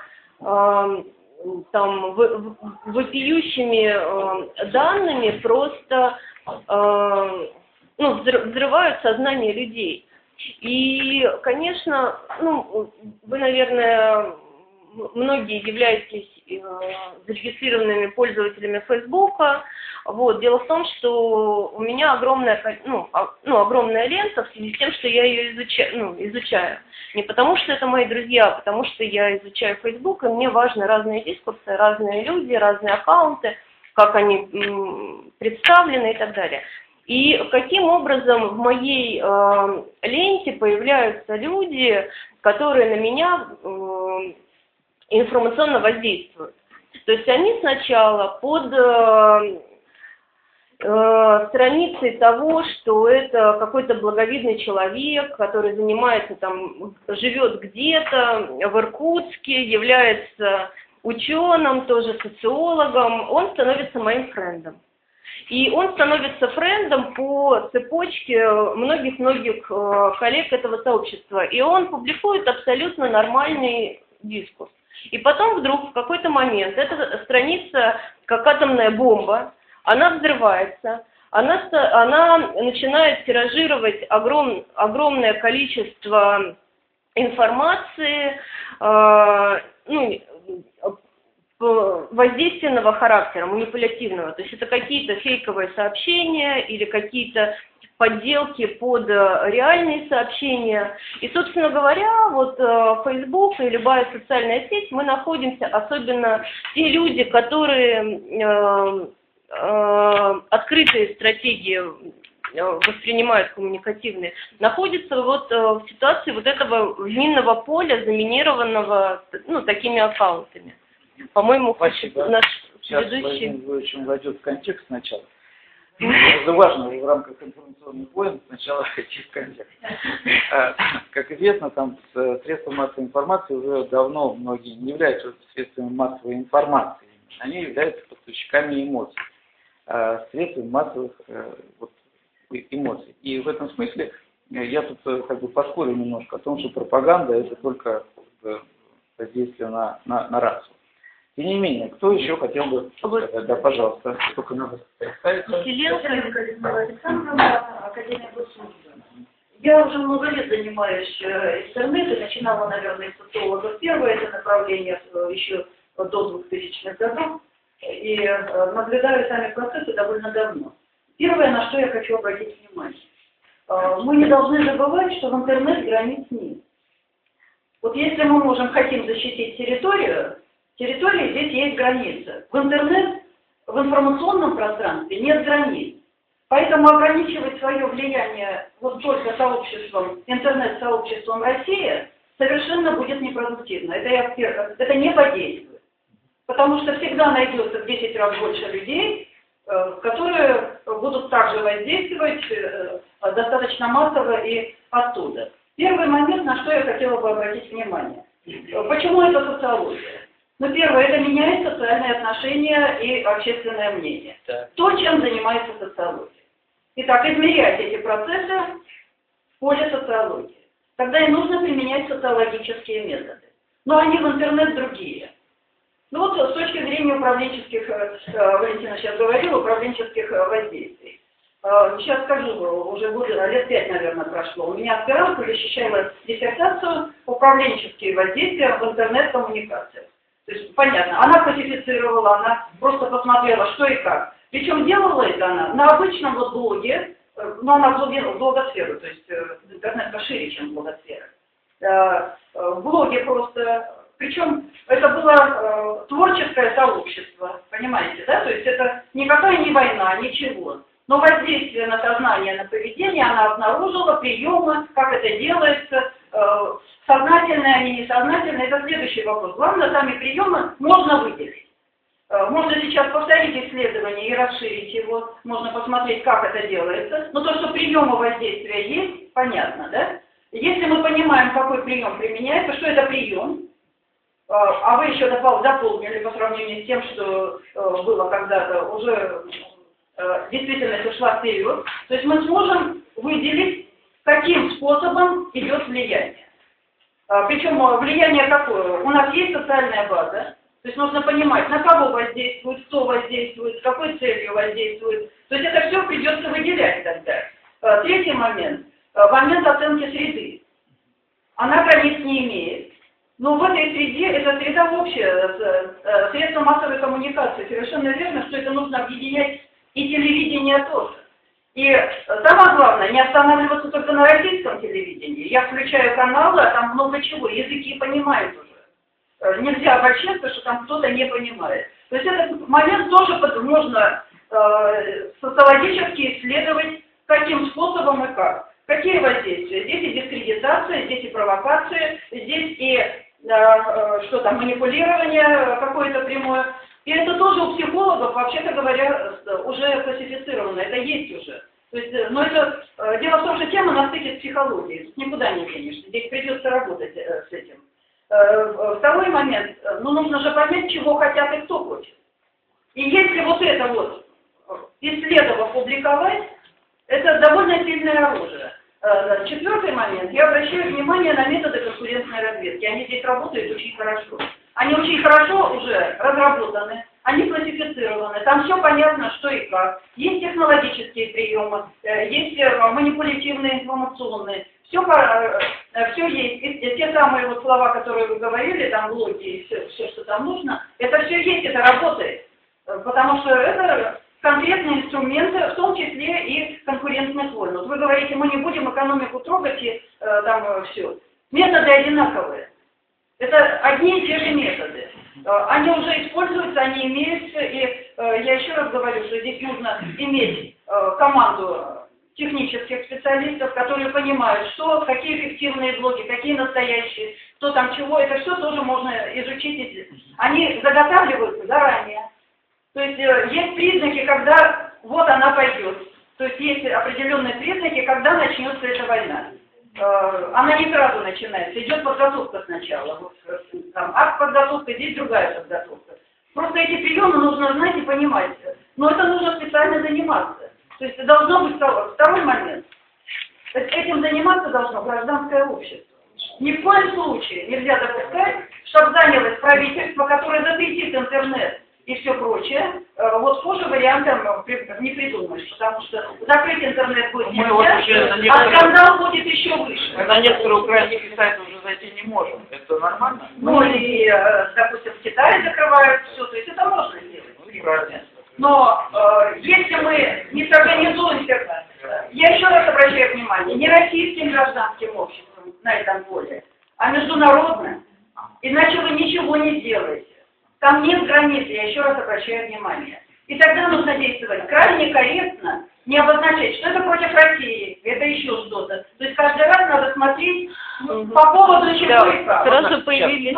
там вопиющими данными просто взрывают сознание людей. И, конечно, вы, наверное, многие являетесь зарегистрированными пользователями Фейсбука. Вот. Дело в том, что у меня огромная лента в связи с тем, что я ее изучаю. Не потому, что это мои друзья, а потому, что я изучаю Фейсбук, и мне важны разные дискурсы, разные люди, разные аккаунты, как они представлены и так далее. И каким образом в моей ленте появляются люди, которые на меня информационно воздействуют. То есть они сначала под страницей того, что это какой-то благовидный человек, который занимается там, живет где-то в Иркутске, является ученым, тоже социологом, он становится моим френдом. И он становится френдом по цепочке многих-многих коллег этого сообщества. И он публикует абсолютно нормальный дискурс. И потом вдруг в какой-то момент эта страница, как атомная бомба, она взрывается, она начинает тиражировать огромное количество информации, воздейственного характера, манипулятивного. То есть это какие-то фейковые сообщения или какие-то подделки под реальные сообщения. И, собственно говоря, вот Facebook и любая социальная сеть, мы находимся, особенно те люди, которые открытые стратегии воспринимают коммуникативные, находятся вот в ситуации вот этого минного поля, заминированного такими аккаунтами. По-моему, наш ведущий... Сейчас войдет в контекст сначала. Это важно в рамках информационных войн сначала идти в контекст. Как известно, там средства массовой информации уже давно многие не являются средствами массовой информации. Они являются поставщиками эмоций. Средствами массовых эмоций. И в этом смысле я тут как бы поспорю немножко о том, что пропаганда это только воздействие на расу. Тем не менее, кто еще хотел бы сказать? Да, пожалуйста. Только надо представиться. Академия госслужбы. Я уже много лет занимаюсь интернетом, начинала, наверное, из социологов первое это направление еще до 2000-х годов, и наблюдаю сами процессы довольно давно. Первое, на что я хочу обратить внимание. Мы не должны забывать, что в интернет границ нет. Вот если мы хотим защитить территорию здесь есть граница. В интернет, в информационном пространстве нет границ. Поэтому ограничивать свое влияние вот только сообществом, интернет-сообществом России совершенно будет непродуктивно. Это не подействует. Потому что всегда найдется в 10 раз больше людей, которые будут также воздействовать достаточно массово и оттуда. Первый момент, на что я хотела бы обратить внимание. Почему это социология? Первое, это меняет социальные отношения и общественное мнение. То, чем занимается социология. Итак, измерять эти процессы в поле социологии. Тогда и нужно применять социологические методы. Но они в интернет другие. С точки зрения управленческих, Валентина сейчас говорила, управленческих воздействий. Сейчас скажу, уже лет 5, наверное, прошло. У меня аспирантка защищала диссертацию «Управленческие воздействия в интернет-коммуникациях». То есть, понятно, она классифицировала, она просто посмотрела, что и как. Причем делала это она на обычном вот блоге, но она в блогосферу, то есть интернет пошире, чем блогосфера. В блоге просто, причем это было творческое сообщество, понимаете, да? То есть это никакая не война, ничего. Но воздействие на сознание, на поведение она обнаружила, приемы, как это делается, сознательные они, несознательные, это следующий вопрос. Главное, сами приемы можно выделить. Можно сейчас повторить исследование и расширить его, можно посмотреть, как это делается. Но то, что приемы воздействия есть, понятно, да? Если мы понимаем, какой прием применяется, что это прием, а вы еще дополнили по сравнению с тем, что было когда-то, уже действительность ушла вперед, то есть мы сможем выделить, каким способом идет влияние. Причем влияние какое? У нас есть социальная база, то есть нужно понимать, на кого воздействует, кто воздействует, с какой целью воздействует. То есть это все придется выделять тогда. Третий момент. Момент оценки среды. Она границ не имеет. Но в этой среде, эта среда общая, средства массовой коммуникации. Совершенно верно, что это нужно объединять и телевидение тоже. И самое главное, не останавливаться только на российском телевидении. Я включаю каналы, а там много чего, языки понимают уже. Нельзя обольщаться, что там кто-то не понимает. То есть этот момент тоже можно социологически исследовать, каким способом и как. Какие воздействия? Здесь и дискредитация, здесь и провокация, здесь и манипулирование какое-то прямое. И это тоже у психологов, вообще-то говоря, уже классифицировано, это есть уже. То есть, но это, дело в том, что тема на стыке с психологией, никуда не денешься, здесь придется работать с этим. Второй момент, нужно же понять, чего хотят и кто хочет. И если вот это вот, исследовав, публиковать, это довольно сильное оружие. Четвертый момент, я обращаю внимание на методы конкурентной разведки, они здесь работают очень хорошо. Они очень хорошо уже разработаны, они классифицированы, там все понятно, что и как. Есть технологические приемы, есть манипулятивные, информационные, все есть. И те самые вот слова, которые вы говорили, там блоги и все, что там нужно, это все есть, это работает. Потому что это конкретные инструменты, в том числе и конкурентных войн. Вот вы говорите, мы не будем экономику трогать и там все. Методы одинаковые. Это одни и те же методы. Они уже используются, они имеются, и я еще раз говорю, что здесь нужно иметь команду технических специалистов, которые понимают, что, какие эффективные блоги, какие настоящие, кто там чего, это все тоже можно изучить. Они заготавливаются заранее. То есть есть признаки, когда вот она пойдет. То есть есть определенные признаки, когда начнется эта война. Она не сразу начинается, идет подготовка сначала. Вот, там, акт подготовка, здесь другая подготовка. Просто эти приемы нужно знать и понимать. Но это нужно специально заниматься. То есть должно быть второй момент. Этим заниматься должно гражданское общество. Ни в коем случае нельзя допускать, чтобы занялось правительство, которое запретит интернет и все прочее. Вот хуже вариантом не придумаешь, потому что закрыть интернет будет нельзя, а скандал будет еще выше. Мы на некоторые украинские сайты уже зайти не можем. Это нормально? Ну и, допустим, в Китае закрывают все, то есть это можно сделать. Но если мы не сорганизуемся, я еще раз обращаю внимание, не российским гражданским обществом на этом поле, а международным, иначе вы ничего не сделаете. Там нет границ, я еще раз обращаю внимание. И тогда нужно действовать крайне корректно, не обозначать, что это против России, это еще что-то. То есть каждый раз надо смотреть по поводу чего и как. Сразу появились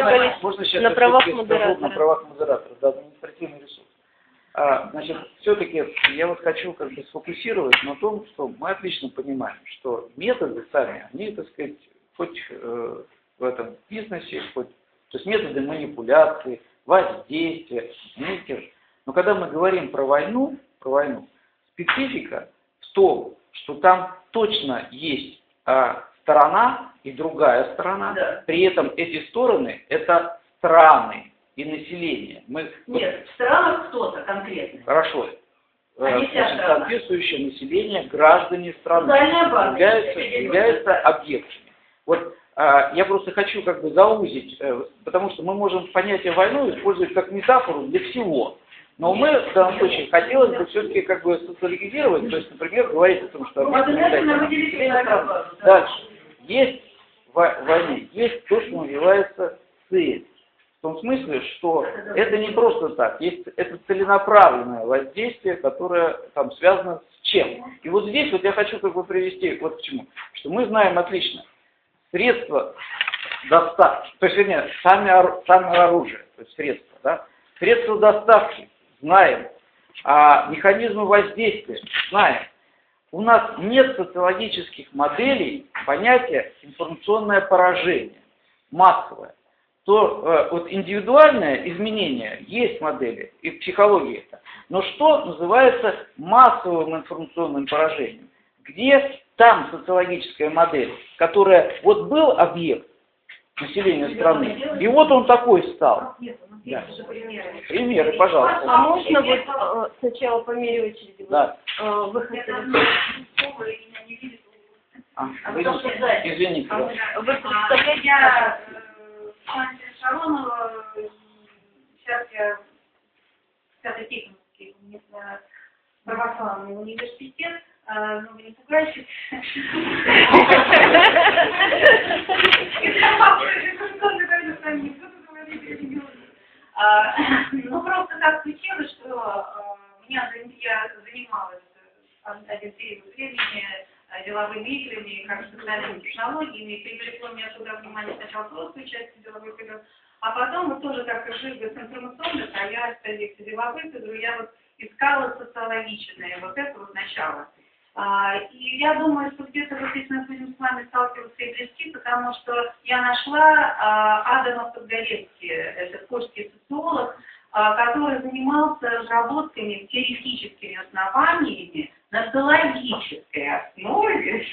на правах модератора. На правах модератора, да, административный ресурс. Значит, все-таки я вот хочу как бы сфокусировать на том, что мы отлично понимаем, что методы сами, они, так сказать, хоть в этом бизнесе, хоть, то есть методы манипуляции, воздействия, знаете, но когда мы говорим про войну, специфика в том, что там точно есть сторона и другая сторона, да. При этом эти стороны это страны и население. Нет, в странах кто-то конкретный. Хорошо. соответствующее население, граждане страны являются объектами. Вот я просто хочу как бы заузить, потому что мы можем понятие войны использовать как метафору для всего. Но мы в данном случае хотелось бы все-таки как бы социализировать, то есть, например, говорить о том, что дальше. Есть в войне, есть то, что называется цель. В том смысле, что это не просто так, это целенаправленное воздействие, которое там связано с чем. И вот здесь вот я хочу как бы привести вот к чему, что мы знаем отлично средства доставки, то есть, вернее, сами оружие, то есть средства, да, средства доставки знаем, а механизмы воздействия знаем. У нас нет социологических моделей понятия информационное поражение, массовое. То вот индивидуальное изменение есть модели, и в психологии это. Но что называется массовым информационным поражением? Где там социологическая модель, которая вот был объект населения страны, и вот он такой стал. Да. Примеры, пожалуйста. А можно вот сначала по мере очереди? Да. Вы хотели... Извините. Вы представляете... Шаронова, сейчас я Свято-Тихоновский православный университет, но вы не пугайтесь. Ну, просто так случилось, что я занималась один период времени деловыми играми, как социальными технологиями, и привлекло меня туда внимание сначала просто части деловых игр, а потом вот тоже как и жили с информационных, а я в деловых игр, я вот искала социологичное, вот это вот начало. И я думаю, что где-то вот здесь мы будем с вами сталкиваться и близки, потому что я нашла Адама Подгорецки, это польский социолог, который занимался разработками, теоретическими основаниями на социологической основе,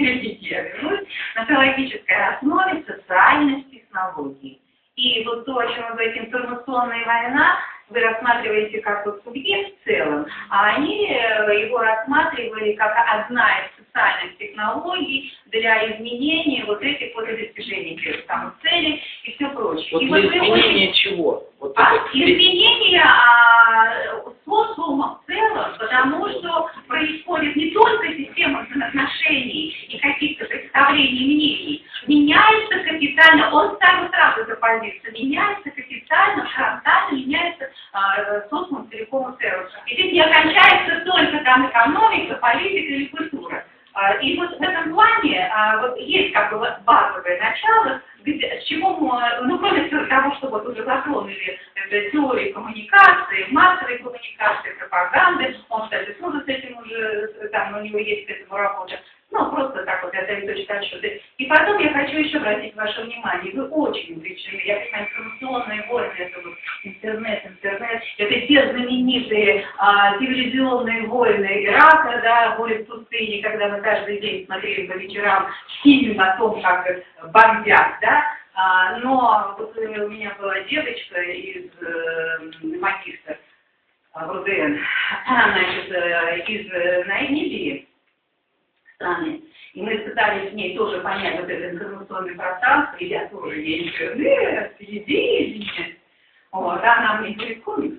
на социологической основе социальных технологий. И вот то, о чем вы говорите, информационная война, вы рассматриваете как вот субъект в целом, а они его рассматривали как одна из социальных технологий для изменения вот этих вот достижений тех самых целей и все прочее. Вот и для изменения чего? Вот изменения социума в целом, потому что происходит не только система взаимоотношений и каких-то представлений и мнений, меняется капитально, он сразу за позицию, меняется капитально, фронтально, меняется социум целиком и целым. И здесь не окончается только там экономика, политика или культура. И вот в этом плане вот есть как бы базовое начало, с чего мы, ну кроме того, что вот уже затронули теории коммуникации, массовой коммуникации, пропаганды, он, кстати, тоже с этим уже, там у него есть к этому работа. Ну, просто так вот, я даю точку отсчета. И потом я хочу еще обратить ваше внимание, вы очень увлечены, я понимаю, информационные войны, это вот интернет, это те знаменитые цивилизационные войны Ирака, да, войны в пустыне, когда мы каждый день смотрели по вечерам фильм о том, как бомбят, да, но вот у меня была девочка из магистра в РУДН, значит, из Намибии, страны. И мы пытались с ней тоже понять вот это информационное пространство, и я тоже ей интернет, телевидение. Вот, а она мне говорит, комиксы.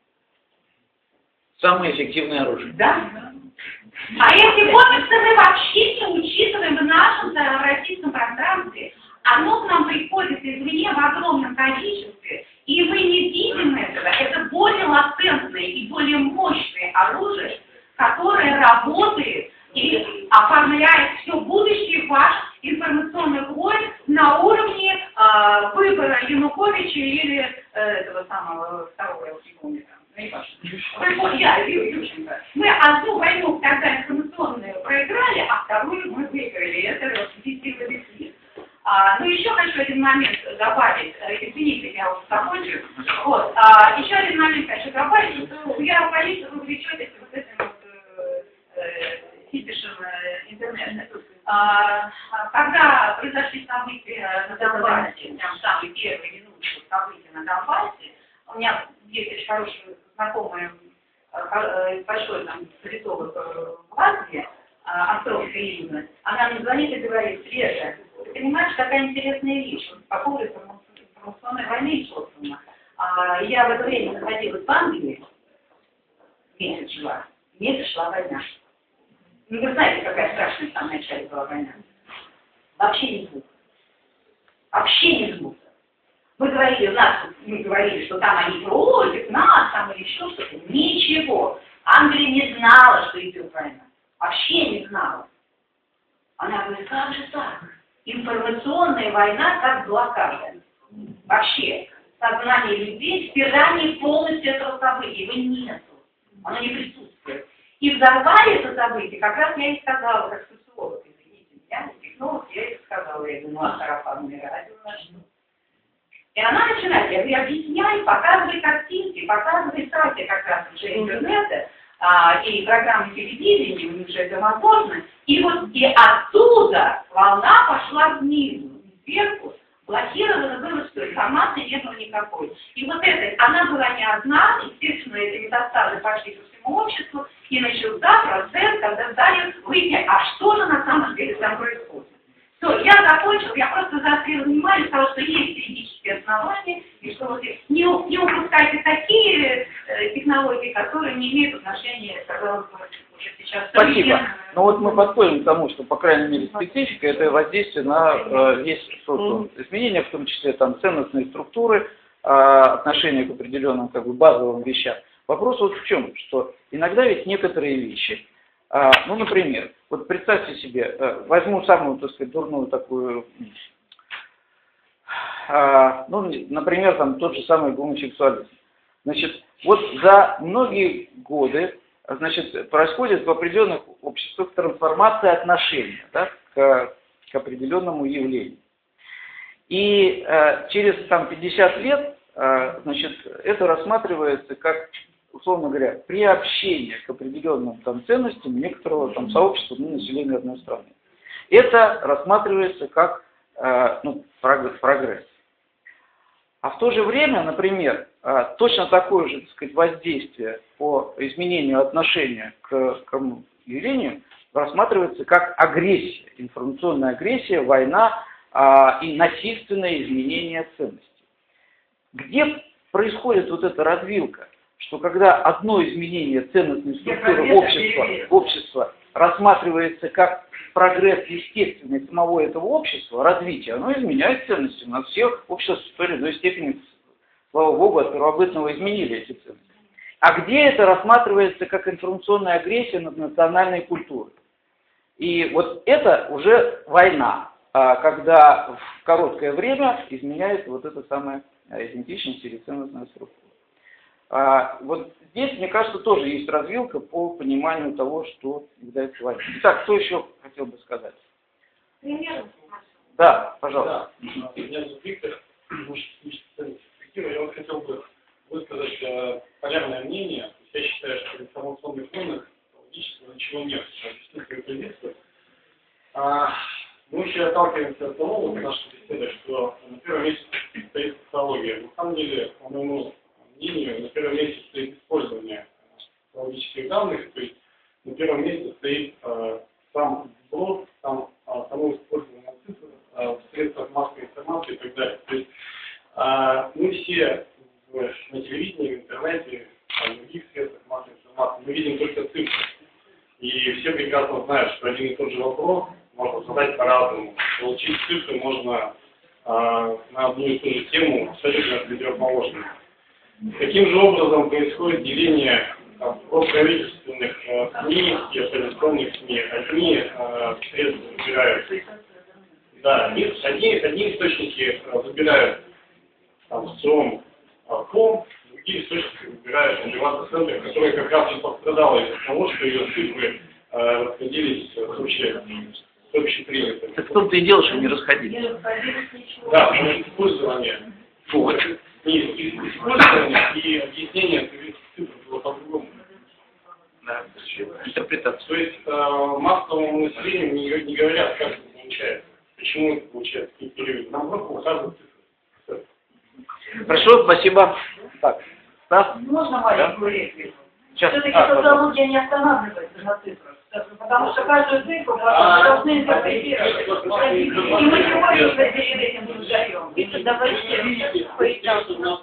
Самое эффективное оружие. Да. А эти комиксы мы вообще не учитываем в нашем российском пространстве. Оно к нам приходит извне в огромном количестве, и мы не видим этого. Это более латентное и более мощное оружие, которое работает и оформляет все будущее ваш информационный войн на уровне выбора Януковича или этого самого второго, я не помню, Ющенко. Мы одну войну тогда информационную проиграли, а вторую мы выиграли. Это действительно весит. Ну, еще хочу один момент добавить. Извините, я уже закончу. Вот. Еще один момент хочу добавить. Я боюсь, что вы увлечетесь вот этим вот хипишем интернета. Когда произошли события на Донбассе, там самые первые минуты события на Донбассе, у меня есть очень хорошие знакомые большой там приток в Латвии, Островская Южность, она мне звонит и говорит: Света, ты понимаешь, какая интересная вещь по поводу информационной войны, собственно. Я в это время находилась в Англии, месяц шла война. Ну, вы знаете, какая страшная в самом начале была война. Вообще не звук. Вообще не звук. Мы говорили, что там они против нас, там или еще что-то. Ничего. Англия не знала, что идет война. Вообще не знала. Она говорит: как же так? Информационная война как блокада. Вообще. Сознание людей, стирание полностью этого события. Его нету. Оно не присутствует. И взорвали это событие, как раз я и сказала, как социолог, извините, я не технолог, я и сказала, я думала, сарафанное радио нашло. И она начинает, я говорю, объясняй, показывай картинки, показывай сайты как раз уже интернета, и программы телевидения, у них же это возможно. И вот и оттуда волна пошла снизу, сверху. Блокировано было, что информации не было никакой. И вот это, она была не одна, естественно, эти метастазы пошли по всему обществу, и начался процесс, когда стали выяснять, а что же на самом деле там происходит. Все, я закончил, я просто заострила внимание, сказала, что есть юридические основания, и что вот не упускайте такие технологии, которые не имеют отношения, казалось бы, уже сейчас. Спасибо. Ну вот мы подходим к тому, что, по крайней мере, специфика – это воздействие на весь социум. Изменения, в том числе там ценностные структуры, отношения к определенным базовым вещам. Вопрос вот в чем, что иногда ведь некоторые вещи, ну, например, вот представьте себе, возьму самую, так сказать, дурную такую, ну, например, там тот же самый гомосексуализм. Значит, вот за многие годы, значит, происходит в определенных обществах трансформация отношений, да, к определенному явлению. И через там 50 лет, значит, это рассматривается как, условно говоря, приобщение к определенным там ценностям некоторого там сообщества, ну, населения одной страны. Это рассматривается как прогресс. А в то же время, например, точно такое же, так сказать, воздействие по изменению отношения к явлению рассматривается как агрессия, информационная агрессия, война и насильственное изменение ценностей. Где происходит вот эта развилка, что когда одно изменение ценностной структуры общества рассматривается как прогресс естественный самого этого общества, развитие, оно изменяет ценности. У нас все общества в той или иной степени, слава Богу, от первобытного изменили эти ценности. А где это рассматривается как информационная агрессия над национальной культурой? И вот это уже война, когда в короткое время изменяет вот эта самая идентичность или ценностная структура. Вот здесь, мне кажется, тоже есть развилка по пониманию того, что является войной. Итак, кто еще хотел бы сказать? Примерно. Да, пожалуйста. Да, меня зовут Виктор. Я вот хотел бы высказать полярное мнение. Я считаю, что в информационных войнах логического ничего нет. Объясню свою позицию. Мы еще отталкиваемся от того, в нашей беседе, что на первом месте стоит социология. На самом деле, по моему мнению, на первом месте стоит использование социологических данных, то есть на первом месте стоит сам сброс, само использование цифр в средствах массовой информации и так далее. То есть мы все на телевидении, в интернете, в других средствах массовой информации, мы видим только цифры. И все прекрасно знают, что один и тот же вопрос можно задать по-разному. Получить цифры можно на одну и ту же тему абсолютно противоположную. Каким же образом происходит деление правительственных СМИ и оппозиционных СМИ? Одни средства выбирают, да, одни источники выбирают СОМ.ком, другие источники выбирают мотивация-центр, которая как раз и пострадала из-за того, что ее цифры расходились с общепринятыми. Так в том-то и дело, что не расходились. Да, но использование. Вот. И использование и объяснение цифр было по-другому. Да, интерпретация. То есть массовому населению не говорят, как это получается. Почему это получается? Нам просто указывают цифры. Хорошо, спасибо. Так, Стас? Можно маленькую реплику? Сейчас. Все-таки социология не останавливается на цифрах, потому что каждую цифру потом должны интерпретировать. И мы теорию перед этим создаем. И давайте поэтапно.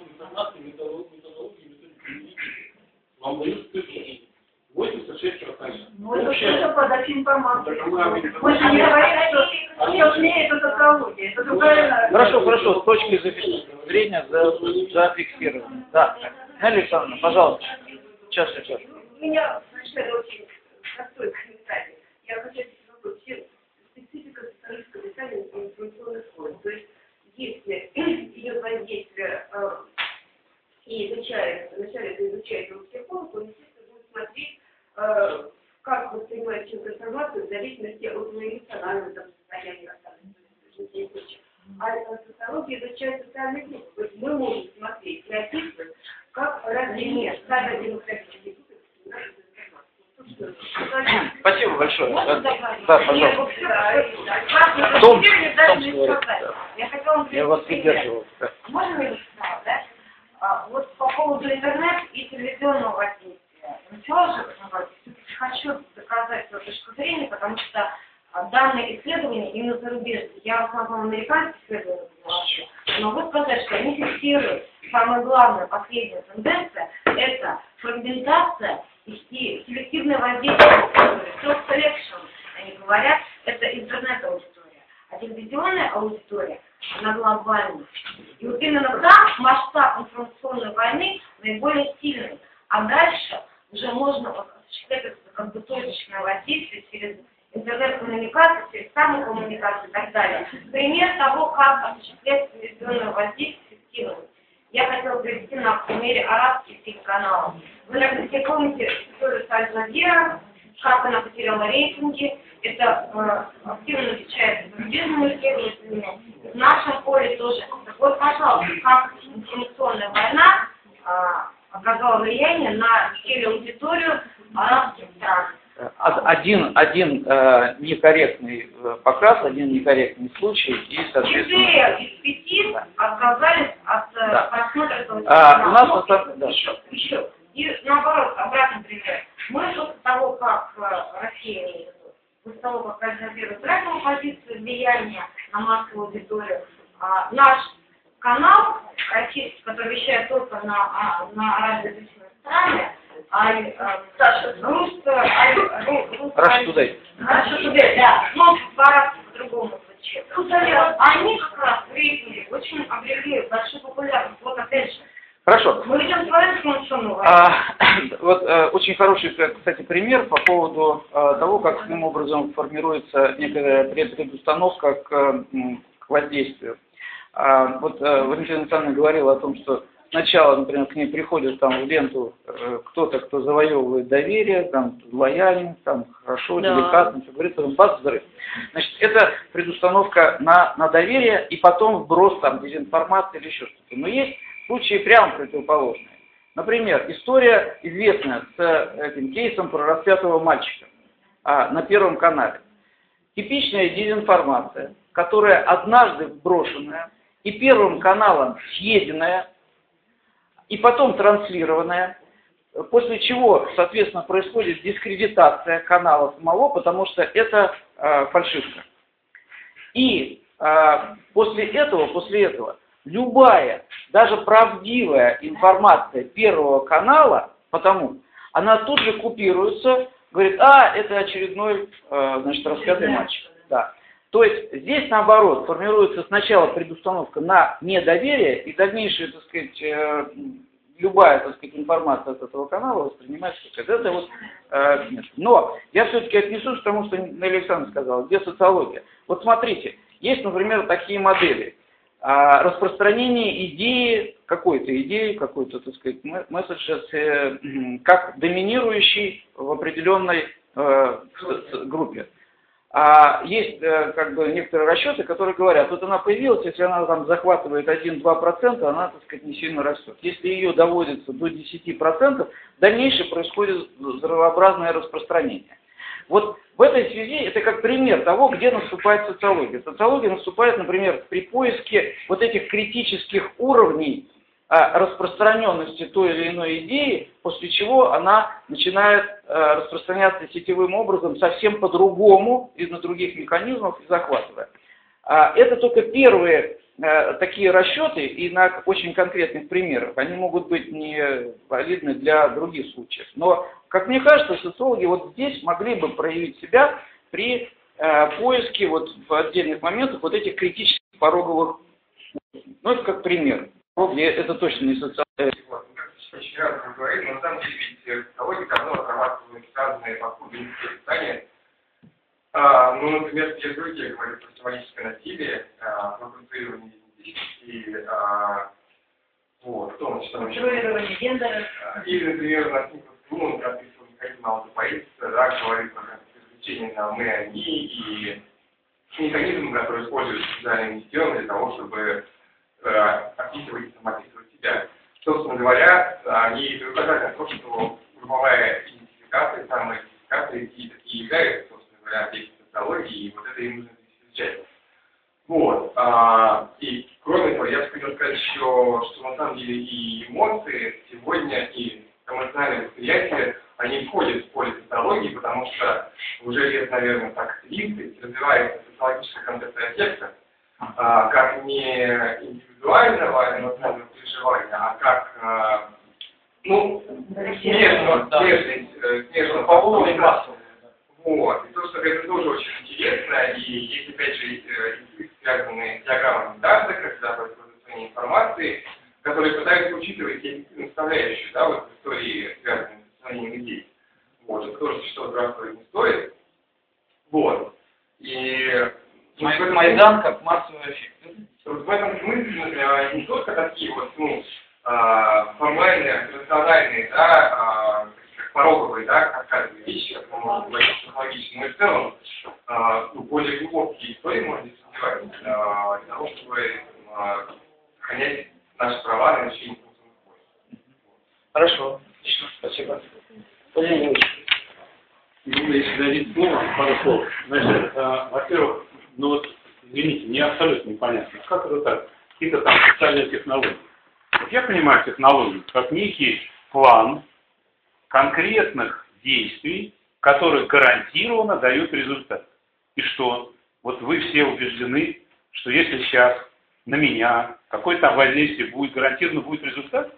Вам дают цифры. 86%. Ну, это тоже подача информации. Мы же не говорим, что сложнее это социология. Это другая... Хорошо, с точки зрения зафиксировано. Да. Александра, пожалуйста. Сейчас. У меня вначале очень простой комментарий. Я хочу сказать, специфика социалистского питания информационных войн. То есть, если идет воздействие и изучает, вначале это изучает русский фон, то, естественно, будет смотреть, как воспринимать чью-то информацию в зависимости от эмоционального состояния и прочее. А социология изучает социальные группы. То есть мы можем смотреть и описывать, как разные стадии демократических групп. Спасибо большое. Можно Да, пожалуйста. Я вас поддерживал. Можно я сказала, да? Вот по поводу интернета и телевизионного воздействия. Начала же все-таки хочу доказать свою точку зрения, потому что данные исследования именно зарубежные. Я в основном американские исследования приношу, но могу сказать, что они фиксируют самая главная последняя тенденция – это фрагментация и селективное воздействие. Self-selection, они говорят, это интернет-аудитория. А телевизионная аудитория, она глобальная. И вот именно там масштаб информационной войны наиболее сильный. А дальше уже можно осуществлять это как бы точечное воздействие через интернет-коммуникацию, через самокоммуникацию и так далее. Пример того, как осуществлять телевизионное воздействие эффективно. Я хотела привести на примере арабских телеканалов. Вы, наверное, все помните историю с Аль-Джазира, как она потеряла рейтинги. Это активно изучается зарубежными исследователями. В нашем поле тоже. Так вот, пожалуйста, как информационная война оказала влияние на телеаудиторию арабских стран. Один некорректный показ, один некорректный случай и, соответственно... 4 из 5 отказались от просмотра этого канала. Еще. И наоборот, обратный пример. Мы после того, как Россия, после того, как Аль-Джазира утратила позицию влияния на массовую аудиторию, наш канал российский, который вещает только на арабоязычные страны, Russia Today. Да. Ну, по-арабски по-другому звучит. Они как раз в рейтинге очень обрели большую популярность. Вот опять же. Хорошо. Мы ведем свою информационную войну. Вот очень хороший, кстати, пример по поводу того, каким образом формируется некая предустановка к воздействию. Вот Валентина Александровна говорила о том, что сначала, например, к ней приходит там в ленту кто-то, кто завоевывает доверие, там лоялен, там хорошо, деликатно, все говорит, потом бац, взрыв. Значит, это предустановка на доверие и потом вброс там дезинформации или еще что-то. Но есть случаи прямо противоположные. Например, история известная с этим кейсом про распятого мальчика на Первом канале. Типичная дезинформация, которая однажды вброшенная и Первым каналом съеденная, и потом транслированная, после чего, соответственно, происходит дискредитация канала самого, потому что это фальшивка. И после этого, любая, даже правдивая информация Первого канала, она тут же купируется, говорит, это очередной, значит, распятый мальчик. Да. То есть здесь, наоборот, формируется сначала предустановка на недоверие, и дальнейшая, так сказать, любая, так сказать, информация от этого канала воспринимается как это вот. Но я все-таки отнесусь к тому, что Нелли Александровна сказала, где социология. Вот смотрите, есть, например, такие модели. Распространение идеи, какой-то, так сказать, месседж, как доминирующий в определенной группе. Есть как бы некоторые расчеты, которые говорят, вот она появилась, если она там захватывает 1-2%, она, так сказать, не сильно растет. Если ее доводится до 10%, дальнейшее происходит взрывообразное распространение. Вот в этой связи это как пример того, где наступает социология. Социология наступает, например, при поиске вот этих критических уровней распространенности той или иной идеи, после чего она начинает распространяться сетевым образом совсем по-другому, и на других механизмах, и захватывая. Это только первые такие расчеты, и на очень конкретных примерах. Они могут быть не валидны для других случаев. Но, как мне кажется, социологи вот здесь могли бы проявить себя при поиске вот в отдельных моментах вот этих критических пороговых. Ну, это как пример. Это точно не социальная. Очень раз мы говорим, но на самом деле ведь социология давно отрабатывает разные подходы к питанию. Ну, например, в Петербурге я говорю про символическое насилие, про конструирование идентичности, вот, в том числе... Контролирование гендера. Или, например, у нас Николас описывал механизм аутопоэтика, да, говорит про переключение на «мы», «они», и механизм, который используют социальными системами для того, чтобы описывать и самоописывать себя. Собственно говоря, они доказали то, что групповая идентификация, самоидентификация и такие являются, собственно говоря, объектом социологии, и вот это им нужно изучать. Вот. И кроме того, я хотел сказать еще, что на самом деле и эмоции сегодня, и эмоциональное восприятие, они входят в поле социологии, потому что уже лет, наверное, так 30 развивается социологическая концепция аффекта, как не индивидуального эмоционального переживания, а как, снежного половой массового. Вот. И то, что это тоже очень интересно, и есть, опять же, связанные с диаграммами Дарда, когда происходит изучение информации, которые пытаются учитывать эти составляющие, да, вот в истории, связанные с состоянием людей. Вот. Это тоже что здравствовать не стоит. Вот. И Майдан как массовый эффект. в этом смысле не только такие вот, формальные, рациональные, да, как пороговые, да, как вещи, как мы можем говорить психологически, но и в целом более глубокие истории можно развивать для того, чтобы сохранять наши права на решение функциональных войн. Хорошо. Отлично. Спасибо. Если дадите слово, пару слов. Значит, во-первых, извините, мне абсолютно непонятно, как это так? Какие-то там социальные технологии. Вот я понимаю технологию как некий план конкретных действий, которые гарантированно дают результат. И что? Вот вы все убеждены, что если сейчас на меня какое-то воздействие будет, гарантированно будет результат?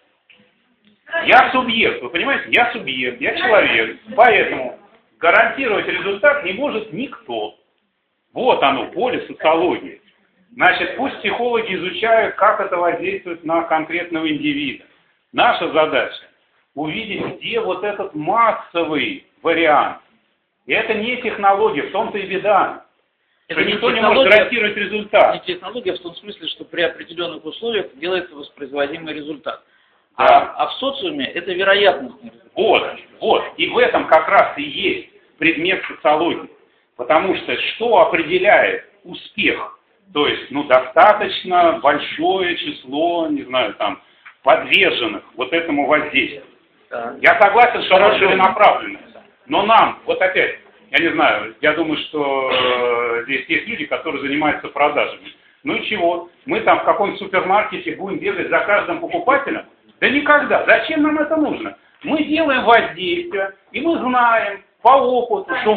Я субъект, вы понимаете? Я субъект, я человек, поэтому гарантировать результат не может никто. Вот оно, поле социологии. Значит, пусть психологи изучают, как это воздействует на конкретного индивида. Наша задача увидеть, где вот этот массовый вариант. И это не технология, в том-то и беда. Это что никто не может гарантировать результат. Не технология в том смысле, что при определенных условиях делается воспроизводимый результат. Да. А в социуме это вероятностный результат. Вот. И в этом как раз и есть предмет социологии. Потому что определяет успех? То есть, достаточно большое число, не знаю, подверженных вот этому воздействию. Да. Я согласен, что оно целенаправленное. Но нам, вот опять, я не знаю, я думаю, что здесь есть люди, которые занимаются продажами. Ну и чего? Мы там в каком-то супермаркете будем бегать за каждым покупателем? Да никогда. Зачем нам это нужно? Мы делаем воздействие, и мы знаем по опыту, что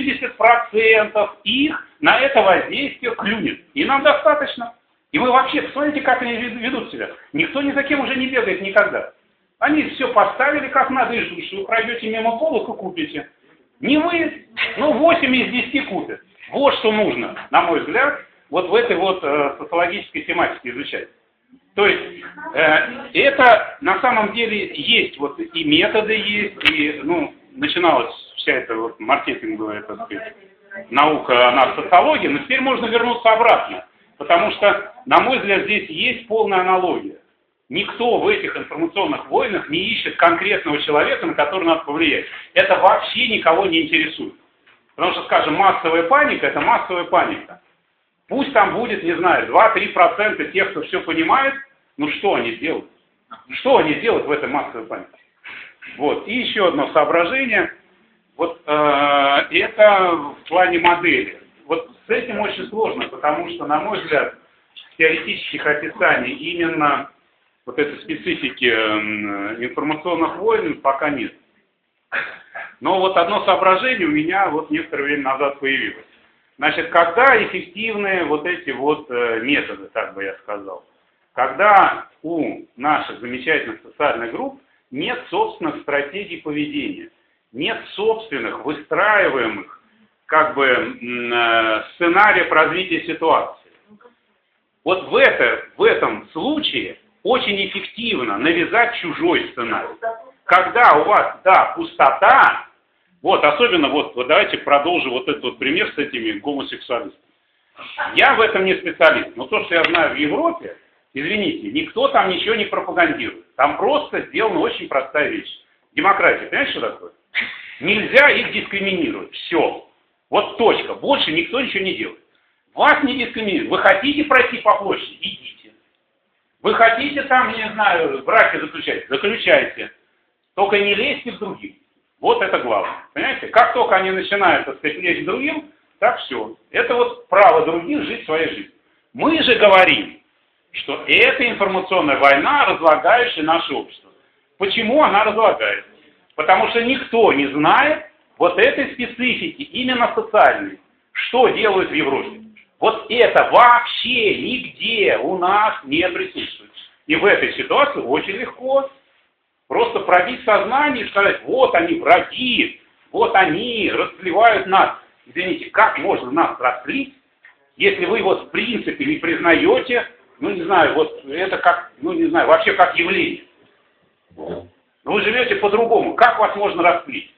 80% их на это воздействие клюнет. И нам достаточно. И вы вообще, посмотрите, как они ведут себя. Никто ни за кем уже не бегает никогда. Они все поставили как надо и ждут, что вы пройдете мимо полок и купите. Не вы, 8 из 10 купят. Вот что нужно, на мой взгляд, вот в этой вот социологической тематике изучать. То есть это на самом деле есть, вот и методы есть, и начиналась вся эта вот маркетинговая, так сказать, наука, она социология, но теперь можно вернуться обратно, потому что, на мой взгляд, здесь есть полная аналогия. Никто в этих информационных войнах не ищет конкретного человека, на которого надо повлиять. Это вообще никого не интересует. Потому что, скажем, массовая паника – это массовая паника. Пусть там будет, не знаю, 2-3% тех, кто все понимает, что они делают? Что они делают в этой массовой панике? Вот. И еще одно соображение. Вот это в плане модели. Вот с этим очень сложно, потому что, на мой взгляд, в теоретических описаниях именно вот этой специфики информационных войн пока нет. Но вот одно соображение у меня вот некоторое время назад появилось. Значит, когда эффективны вот эти вот методы, так бы я сказал? Когда у наших замечательных социальных групп нет собственных стратегий поведения, нет собственных выстраиваемых как бы сценариев развития ситуации. Вот в этом случае очень эффективно навязать чужой сценарий. Когда у вас, да, пустота, вот, особенно вот давайте продолжим вот этот вот пример с этими гомосексуалистами. Я в этом не специалист, но то, что я знаю в Европе, извините, никто там ничего не пропагандирует. Там просто сделана очень простая вещь. Демократия, понимаете, что такое? Нельзя их дискриминировать. Все. Вот точка. Больше никто ничего не делает. Вас не дискриминируют. Вы хотите пройти по площади? Идите. Вы хотите там, не знаю, браки заключать? Заключайте. Только не лезьте к другим. Вот это главное. Понимаете? Как только они начинают, так сказать, лезть к другим, так все. Это вот право других жить своей жизнью. Мы же говорим, что это информационная война, разлагающая наше общество. Почему она разлагает? Потому что никто не знает вот этой специфики, именно социальной. Что делают в Европе? Вот это вообще нигде у нас не присутствует. И в этой ситуации очень легко просто пробить сознание и сказать, вот они враги, вот они растлевают нас. Извините, как можно нас растлить, если вы вот в принципе не признаете, ну не знаю, вот это как, ну не знаю, вообще как явление. Вы живете по-другому. Как вас можно растлить?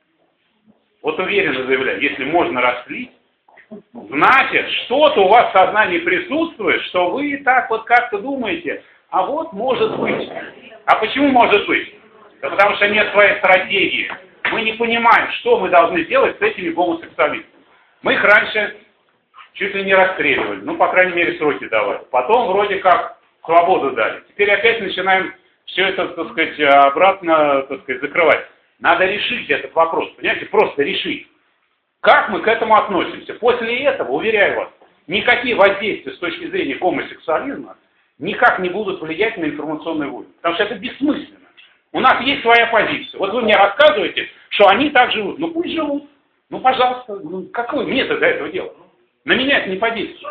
Вот уверенно заявляю, если можно растлить, значит, что-то у вас в сознании присутствует, что вы так вот как-то думаете, а вот может быть. А почему может быть? Да потому что нет своей стратегии. Мы не понимаем, что мы должны делать с этими гомосексуалистами. Мы их раньше чуть ли не расстреливали, ну, по крайней мере, сроки давали. Потом вроде как свободу дали. Теперь опять начинаем все это, так сказать, обратно, так сказать, закрывать. Надо решить этот вопрос, понимаете, просто решить. Как мы к этому относимся? После этого, уверяю вас, никакие воздействия с точки зрения гомосексуализма никак не будут влиять на информационные войны. Потому что это бессмысленно. У нас есть своя позиция. Вот вы мне рассказываете, что они так живут. Ну пусть живут. Ну пожалуйста. Ну, какой метод для этого делать? На меня это не подействует.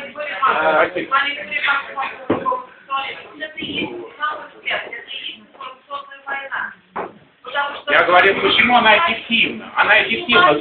Я говорю, почему она эффективна? Она эффективна.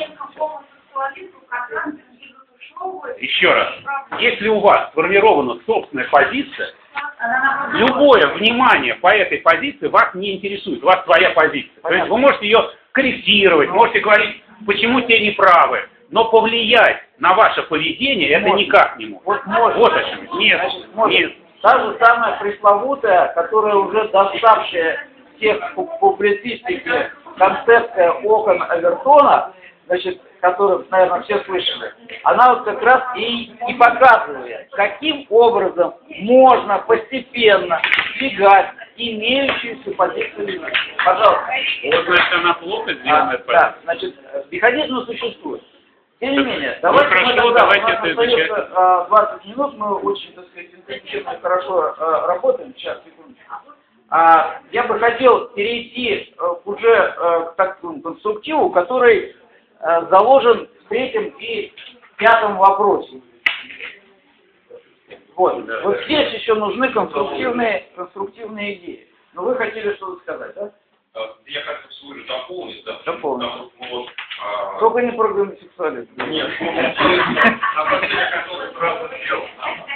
Еще раз. Если у вас сформирована собственная позиция, любое внимание по этой позиции вас не интересует. У вас своя позиция. То есть вы можете ее корректировать, можете говорить, почему те не правы. Но повлиять на ваше поведение это никак не может. Вот может. Вот о чем. Нет, может. нет. Та же самая пресловутая, которая уже доставшая всех публицистики концепция окон Овертона, значит, которую, наверное, все слышали, она вот как раз и показывает, каким образом можно постепенно двигать имеющуюся позицию. Пожалуйста. Вот, значит, она плохо сделана. Да, значит, механизм существует. Тем не менее, давайте хорошо, мы тогда, давайте у нас это остается 20 минут, мы очень, так сказать, интенсивно и хорошо работаем. Сейчас, секундочку. Я бы хотел перейти уже к такому конструктиву, который заложен в третьем и пятом вопросе. Вот, вот здесь еще нужны конструктивные идеи. Но вы хотели что-то сказать, да? Я как-то всего лишь дополнить, да? Дополнить. Вот, только не про гомосексуализм. Нет, на самом деле я хотел сразу сделать.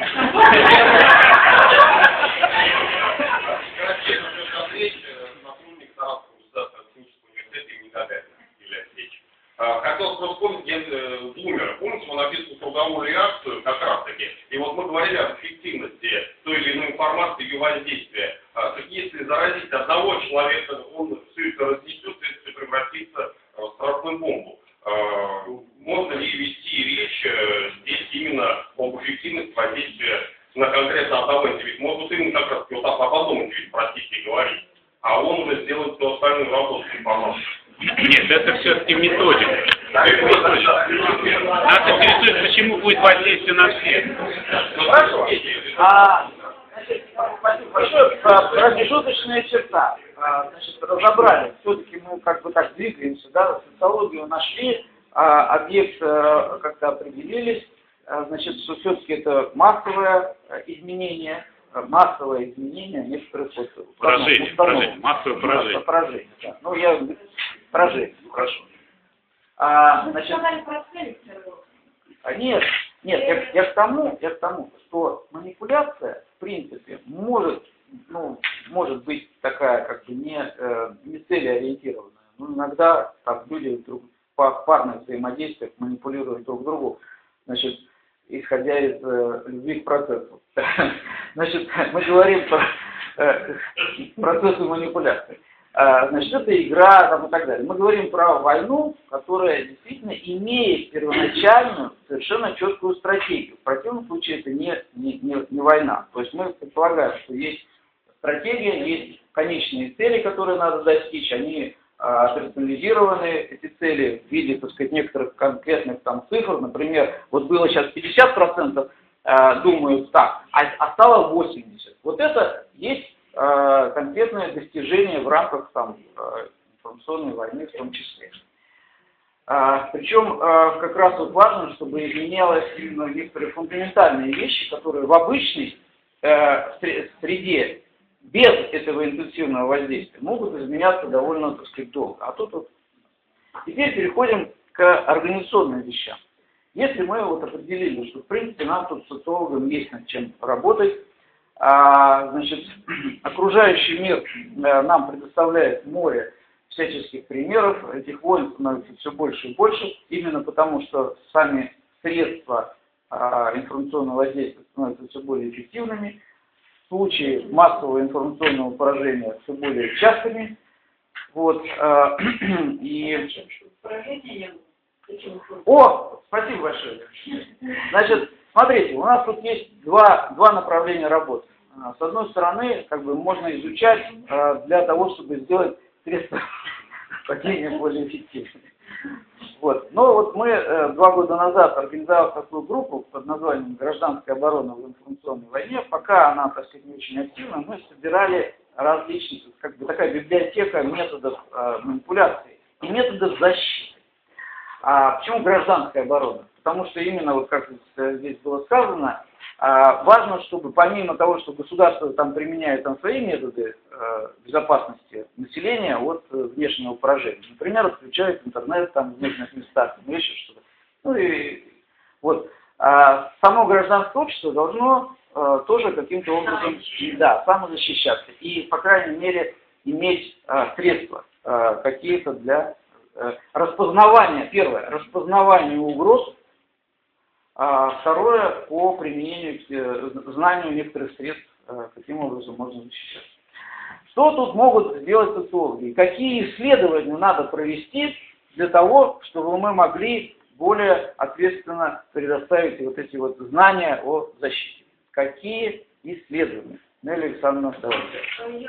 Сотрудник Саратовского государственного технического университета имени Гагарина Илья Алексеевич. Хотел просто вспомнить Блумера. Помните, он описывал круговую реакцию как раз таки. И вот мы говорили об эффективности той или иной информации, ее воздействия. Так если заразить одного человека, он все это разнесет, все это превратится в страшную бомбу. Можно ли вести речь здесь именно об эффективности воздействия на конкретно одного индивида? Может быть, именно как раз вот об одном индивиде, простите, говорить. А он уже сделает всю остальную работу с информацией. Нет, это все-таки методика. Нас интересует, почему будет воздействие на всех. Хорошо. Значит, спасибо большое. Промежуточная черта. Значит, разобрали. Все-таки мы как бы так двигаемся, да, социологию нашли, объект как-то определились. Значит, что все-таки это массовое изменение некоторых вот поражение, массовое поражение. Поражение, да. Ну, я поражение, хорошо. Значит, нет, я к тому, что манипуляция, в принципе, может быть такая, как бы, не целеориентированная. Ну, иногда так люди в парных взаимодействиях манипулируют друг другу, значит, исходя из любви к процессу. Значит, мы говорим про процессы манипуляции. Значит, это игра там, и так далее. Мы говорим про войну, которая действительно имеет первоначальную, совершенно четкую стратегию. В противном случае это не война. То есть мы предполагаем, что есть стратегия, есть конечные цели, которые надо достичь, они персонализированы, эти цели, в виде, так сказать, некоторых конкретных там цифр. Например, вот было сейчас 50% думают так, а стало 80%. Вот это есть конкретное достижение в рамках там, информационной войны в том числе. Причем как раз вот важно, чтобы изменялось именно некоторые фундаментальные вещи, которые в обычной среде без этого интенсивного воздействия могут изменяться довольно, так сказать, долго. А тут вот. Теперь переходим к организационным вещам. Если мы вот определили, что в принципе нам тут социологам есть над чем работать, значит, окружающий мир нам предоставляет море всяческих примеров, этих войн становится все больше и больше, именно потому что сами средства информационного воздействия становятся все более эффективными, случаи массового информационного поражения все более частыми. Вот, и... О, спасибо большое. Значит, смотрите, у нас тут есть два направления работы. С одной стороны, как бы можно изучать для того, чтобы сделать средства падения более эффективными. Вот. Но вот мы 2 года назад организовали такую группу под названием «Гражданская оборона в информационной войне». Пока она, так сказать, не очень активна, мы собирали различные, как бы такая библиотека методов манипуляции и методов защиты. Почему гражданская оборона? Потому что именно, вот как здесь было сказано, важно, чтобы помимо того, что государство там применяет там свои методы безопасности населения от внешнего поражения. Например, отключает интернет там в нужных местах, или еще что-то. Ну и вот. Само гражданское общество должно тоже каким-то образом самозащищаться. И, по крайней мере, иметь средства какие-то для распознавания. Первое, распознавание угроз. Второе, по применению, знанию некоторых средств, каким образом можно защищаться. Что тут могут сделать социологи? Какие исследования надо провести для того, чтобы мы могли более ответственно предоставить вот эти вот знания о защите? Какие исследования? Нелли Александровна, давайте.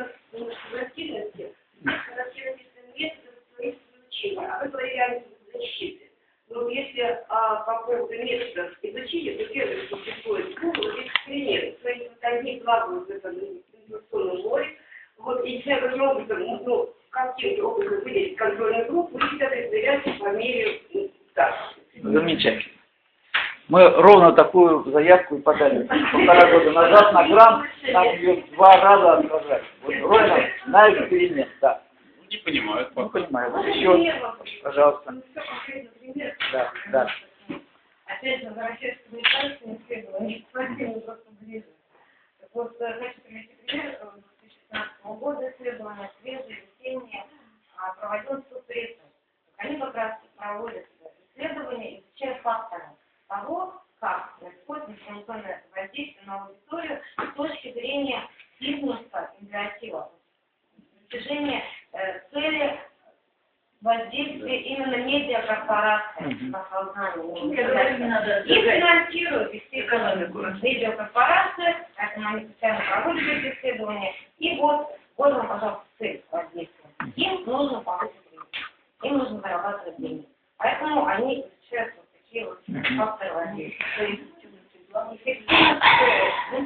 А вы говорили о защите. Но если по поводу методов изучения, то первое, что приходит в голову, это эксперимент. То есть вот одни плавают в этом информационном море, вот, и всяким образом, каким-то образом выделить контрольную группу, и это проверяется по мере Замечательно. Мы ровно такую заявку и подали 1,5 года назад на грант, нам ее 2 раза отказали. Вот ровно на эксперимент, да. Не понимают. Ну, понимаю. Вот еще, пожалуйста. Да. Опять же, возвращаясь к американским исследованиям, к просто ближе. Так вот, хочу привести пример. 2016 года исследование свежее, весеннее, проводилось в прессе. Они как раз проводят исследования, изучая факторы того, как происходит информационное воздействие на аудиторию с точки зрения бизнеса, императива, достижения цели воздействия именно медиакорпорации на сознание. И финансируют экономику медиакорпорации, поэтому они специально проводят эти исследования. И вот вам, пожалуйста, цель воздействия. Им нужно повысить рынок, им нужно зарабатывать деньги. Поэтому они изучают вот такие вот факторы воздействия. То есть эффективность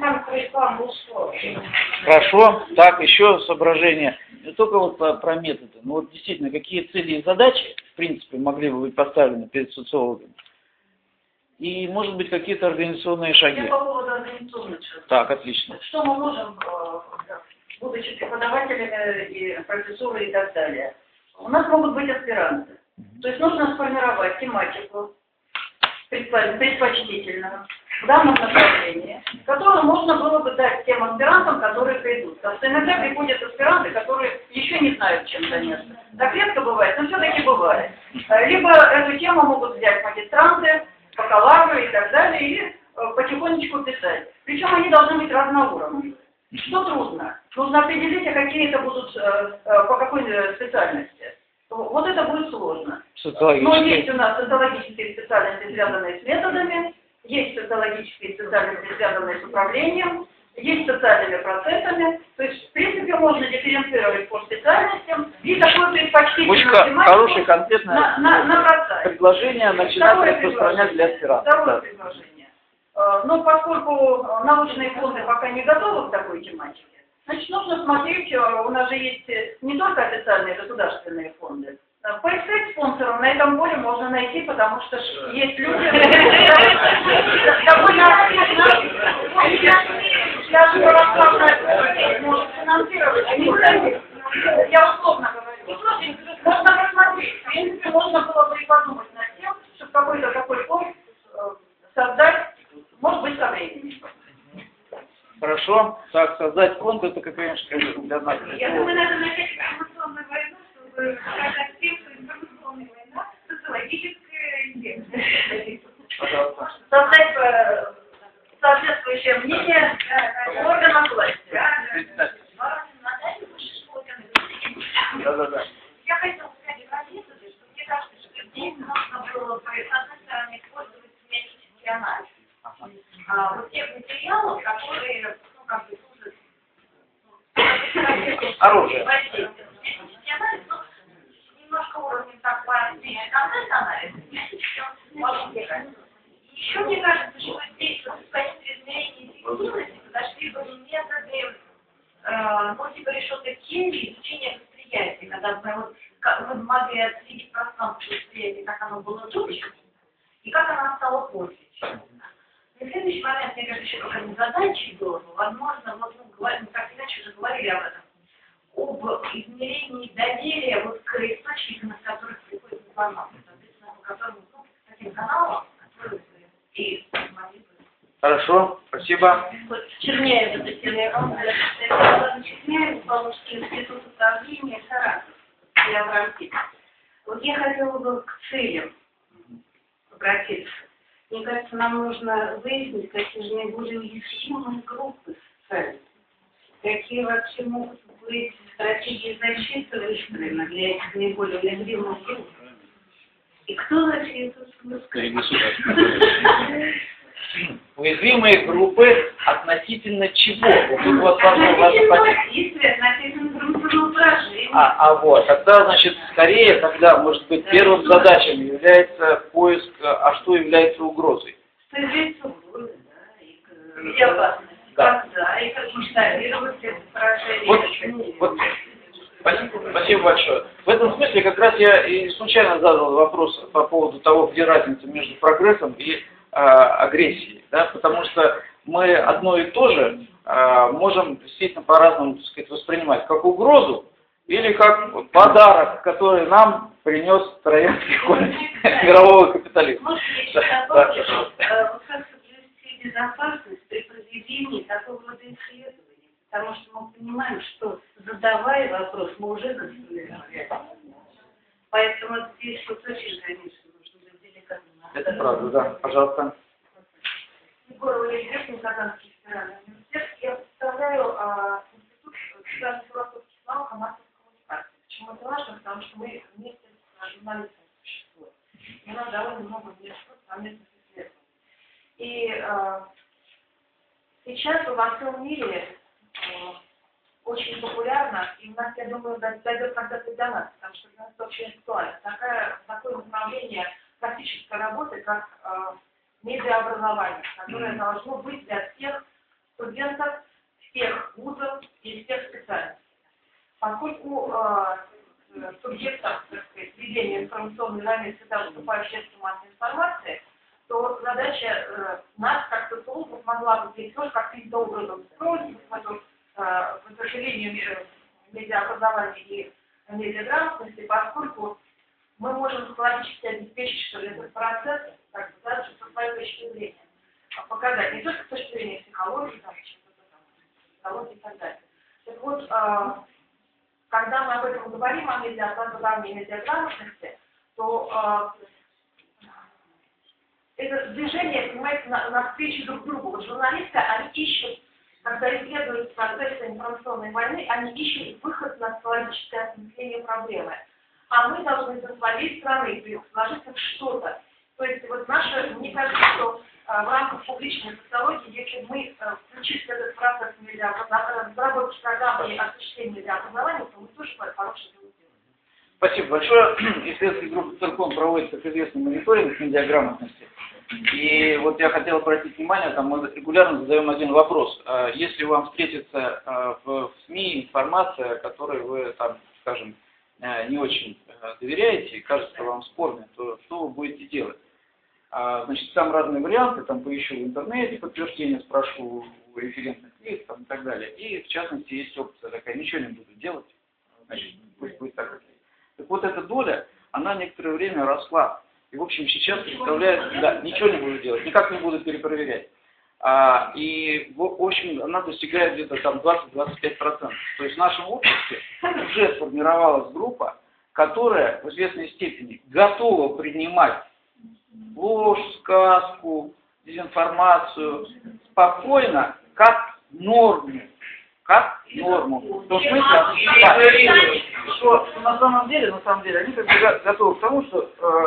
там рекламу ушло. Хорошо. Так, еще соображение. Не только вот про методы, но вот действительно, какие цели и задачи, в принципе, могли бы быть поставлены перед социологами? И, может быть, какие-то организационные шаги. Я по поводу организационных шагов. Так, отлично. Что мы можем, будучи преподавателями и профессоры и так далее? У нас могут быть аспиранты. То есть нужно сформировать тематику предпочтительную в данном направлении, которую можно было бы дать тем аспирантам, которые придут. Потому что иногда приходят аспиранты, которые еще не знают, чем заняться. Так редко бывает, но все-таки бывает. Либо эту тему могут взять магистранты, бакалавры и так далее, и потихонечку писать. Причем они должны быть разноуровневые. Что трудно? Нужно определить, а какие это будут, по какой специальности. Вот это будет сложно. Но есть у нас социологические специальности, связанные с методами, есть социологические специальности, связанные с управлением, есть социальными процессами. То есть, в принципе, можно дифференцировать по специальностям и такое предпочтительное очень хорошее конкретное набросать. предложение начинать распространять для аспирантов. Второе предложение. Но поскольку научные фонды пока не готовы к такой тематике, значит, нужно смотреть, у нас же есть не только официальные государственные фонды. Поискать спонсоров на этом поле можно найти, потому что есть люди, довольно даже православная может финансировать, а не я условно говорю. Можно посмотреть, в принципе, можно было бы и подумать над тем, чтобы какой-то такой фонд создать, может быть, со временем. Хорошо. Так, создать фонд, это, конечно, для нас. Я думаю, надо начать информационную войну, чтобы показать всем, что информационная война – социологическая инфекция. Создать соответствующее мнение органов власти. Да. Я хотела сказать про методы, что мне кажется, что здесь нужно было бы, с одной стороны, использовать семиотический анализ. Вот тех материалов, которые, ну, как бы, служат оружие. Семиотический анализ, ну, немножко уровнем так позднее контент-анализ, еще мне кажется, что здесь в качестве измерения эффективности подошли бы методы, ну, типа решеток Келли, изучения восприятия, когда мы могли отследить пространство восприятия, как оно было до чего, и как оно стало после чего. И следующий момент, мне кажется, еще только не задачей было, но, возможно, вот мы так иначе уже говорили об этом, об измерении доверия вот к источникам, из которых приходит информация, соответственно, по которым, ну, таким каналам, которые и могли бы. Хорошо, спасибо. Вот Черняев, это Черняев, Павловский институт управления, Саратов, Вот я хотела бы к целям обратиться. Мне кажется, нам нужно выяснить, какие же наиболее уязвимые группы социальные, какие вообще могут быть стратегии защиты выстроены для этих наиболее уязвимых групп. И кто за все это Уязвимые группы относительно чего? Вот тут вот вот, тогда, значит, скорее, тогда, может быть, первым задачей является поиск, а что является угрозой? Что является угрозой, да, и опасность. Да. Когда, и как масштабировать это поражение. Вот. Спасибо большое. В этом смысле как раз я и случайно задал вопрос по поводу того, где разница между прогрессом и агрессией. Да? Потому что мы одно и то же можем действительно по-разному, так сказать, воспринимать. Как угрозу или как подарок, который нам принес троянский конь мирового капитализма. Может, как соблюсти безопасность при проведении такого рода исследований? Потому что мы понимаем, что задавая вопрос, мы уже конструируем. Поэтому здесь вот очень, конечно, нужно быть деликатным. Это правда, да. Пожалуйста. Егорова, я известный Казанский федеральный университет. Я представляю институт социально-философских наук Амурского университета. Почему это важно? потому что мы вместе с журналистами существуем. У нас довольно много совместных исследований. И сейчас во всем мире очень популярно, и у нас, я думаю, дойдет когда-то до нас, потому что для нас это очень актуально. Такое направление практической работы, как медиаобразование, которое должно быть для всех студентов всех вузов и всех специальностей. Поскольку субъектом, так сказать, ведения информационной войны всегда выступает общественная массовая информация, то задача нас, как социологов, могла бы здесь тоже каким-то образом строить, к сожалению, медиаобразования и медиаграмотности, поскольку мы можем психологически обеспечить, что этот процесс, так сказать, со своей точки зрения, показать, не только с точки зрения психологии, там, психологии и так далее. Так вот, когда мы об этом говорим, о медиаобразовании и медиаграмотности, то это движение, понимаете, навстречу друг другу. Вот журналисты, они ищут, когда исследуют процессы информационной войны, они ищут выход на психологическое осмысление проблемы. А мы должны со своей стороны вложиться в что-то. То есть вот мне кажется, что в рамках публичной социологии, если мы включили этот процесс разработки программы и осуществления медиаобразования, то мы тоже хорошее дело делаем. Спасибо большое. Исследовательская группа Циркон проводит, как известно, мониторинг медиаграмотности. И вот я хотел обратить внимание, там мы регулярно задаем один вопрос. Если вам встретится в СМИ информация, которой вы, там, скажем, не очень доверяете и кажется вам спорной, то что вы будете делать? Значит, там разные варианты, там поищу в интернете подтверждение, спрошу у референтных лиц там, и так далее. И в частности есть опция такая, ничего не буду делать, значит, пусть будет так, как есть. Так вот эта доля, она некоторое время росла. И в общем сейчас представляет, да, ничего не буду делать, никак не буду перепроверять. И в общем она достигает где-то там 20-25%. То есть в нашем обществе уже сформировалась группа, которая в известной степени готова принимать ложь, сказку, дезинформацию спокойно, как норму. Как норму. В том смысле, что на самом деле они как бы готовы к тому, что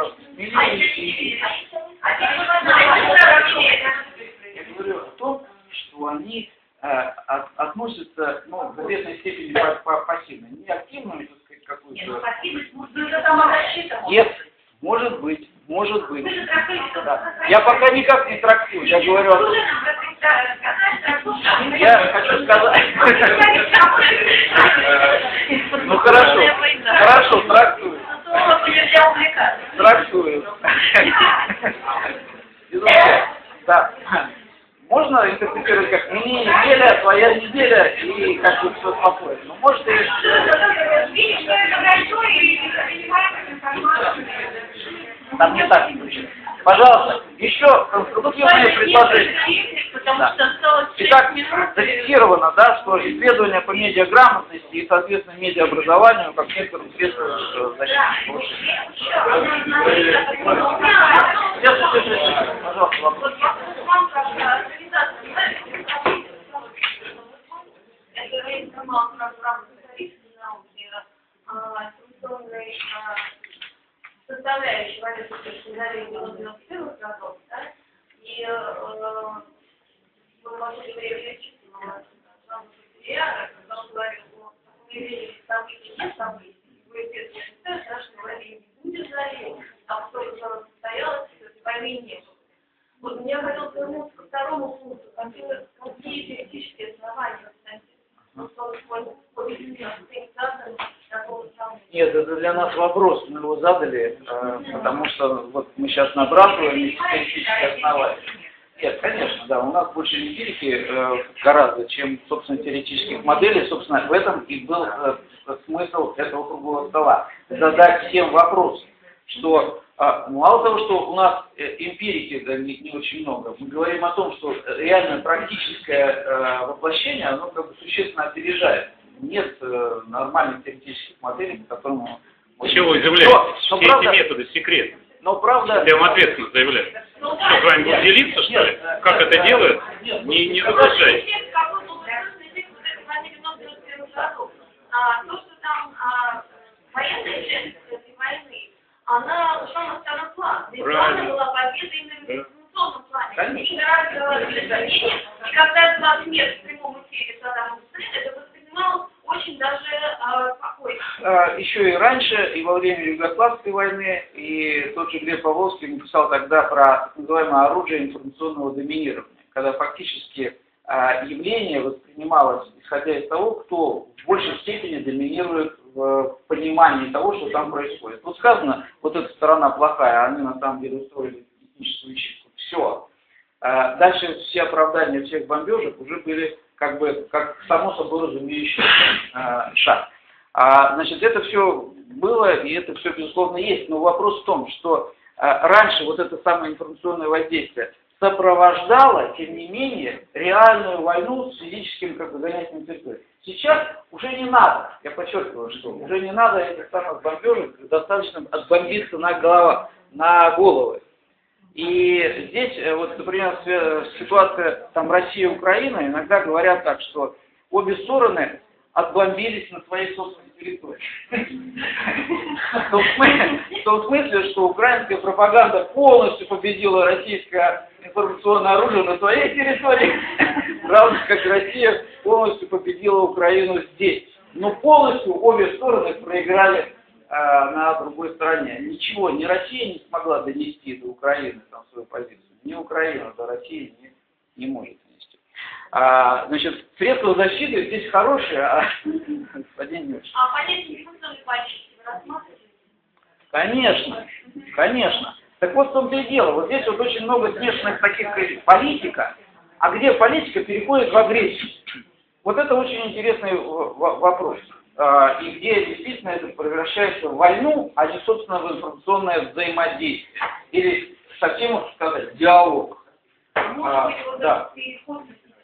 я говорю о том, что они относятся, в известной степени пассивно, не активно, так сказать, какую-то. Пассивность, может, там рассчитано. Нет, может быть. Да. Я пока никак не трактую, я говорю о том. Я хочу сказать. Ну хорошо, трактую. Трактую. Да. Можно интерпретировать как мне неделя, твоя неделя, и как бы все спокойно. Ну, может и... Там не так. Пожалуйста, еще конструктивные предложения. Да. Итак, зафиксировано, да, что исследования по медиаграмотности и, соответственно, медиаобразованию как некоторым средством защиты. Пожалуйста, вопрос. Составляющий валютной точки зрения 91 годов, да, и мы можем говорить о когда он говорил о появлении событий, нет событий, вы первый считаете, что войны не будет залить, а потом она состоялась, войны не было. Вот мне хотелось вернуться ко второму пункту, какие теоретические основания, Нет, это для нас вопрос, мы его задали, потому что вот мы сейчас набрасываем теоретические основания. Нет, конечно, да, у нас больше эмпирики гораздо, чем, собственно, теоретических моделей. Собственно, в этом и был смысл этого круглого стола. Задать всем вопрос, что мало того, что у нас эмпирики да, не очень много, мы говорим о том, что реально практическое воплощение, оно как бы существенно опережает. Нет нормальных теоретических моделей, по которым... Чего удивляетесь? Все эти методы секретны. Но правда... Я вам ответственно заявляю. Что, с вами будут делиться, что ли? Как это делают? Не заблуждайтесь. То, что там военная часть этой войны, она ушла на второй план. Ведь главная была победа именно в информационном плане. И когда это была смерть в прямом эфире Саддама Хусейна, это воспринималось очень даже спокойно. Еще и раньше, и во время Югославской войны, и тот же Глеб Павловский написал тогда про так называемое оружие информационного доминирования, когда фактически явление воспринималось, исходя из того, кто в большей степени доминирует в понимании того, что там происходит. Вот сказано, вот эта сторона плохая, а они на самом деле устроили этническую чистку. Все. Дальше все оправдания всех бомбежек уже были как само собой разумеющийся шаг. Значит, это все было, и это все, безусловно, есть. Но вопрос в том, что раньше вот это самое информационное воздействие сопровождало, тем не менее, реальную войну с физическим занятием территории. Сейчас уже не надо, я подчеркиваю, что уже не надо этих самых бомбежек, достаточно отбомбиться на головы. И здесь, вот, например, ситуация там Россия и Украина, иногда говорят так, что обе стороны отбомбились на своей собственной территории. В том смысле, что украинская пропаганда полностью победила российское информационное оружие на своей территории, равно как Россия полностью победила Украину здесь. Но полностью обе стороны проиграли на другой стороне. Ничего, ни Россия не смогла донести до Украины там свою позицию, ни Украина до России не может донести. Значит, средства защиты здесь хорошие, а господин не очень. А понятие информационной политики вы рассматриваете? Конечно. Так вот в том-то и дело. Вот здесь вот очень много смешанных таких политика, а где политика переходит в агрессию. Вот это очень интересный вопрос. И где действительно это превращается в войну, а не, собственно, в информационное взаимодействие. Или совсем, можно сказать, диалог. Может быть, вот да. этот переход,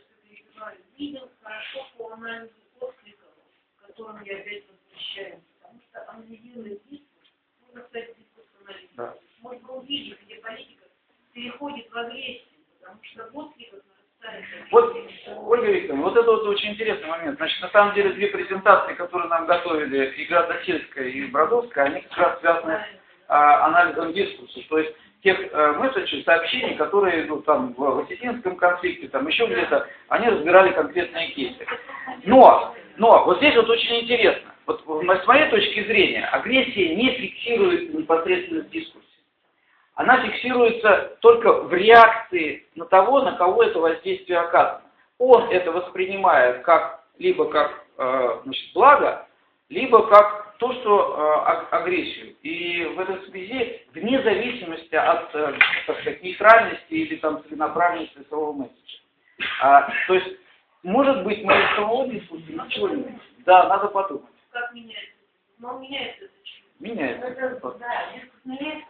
видел хорошо по анализу откликов, к которым я опять возвращаюсь. Потому что анализируя дискурс, можно сказать, дискурс анализирует. Да. Можно увидеть, где политика переходит в агрессию, потому что откликов нарастает. Вот, Ольга Викторовна, вот это вот очень интересный момент. Значит, на самом деле две презентации, которые нам готовили, и Градосельская, и Бродовская, они как раз связаны с анализом дискурса. То есть тех месседжей, сообщений, которые идут там в осетинском конфликте, там еще где-то, они разбирали конкретные кейсы. Но вот здесь вот очень интересно. Вот с моей точки зрения, агрессия не фиксируется непосредственно в дискурсе. Она фиксируется только в реакции на того, на кого это воздействие оказано. Он это воспринимает либо как благо, либо как то, что агрессию. И в этой связи, вне зависимости от, так сказать, нейтральности или там целенаправленности самого месседжа. То есть, может быть, мы из самого дискурса ничего не меняем. Да, надо подумать. Как меняется? Но он меняется. Меняется. Да, дискурс меняется.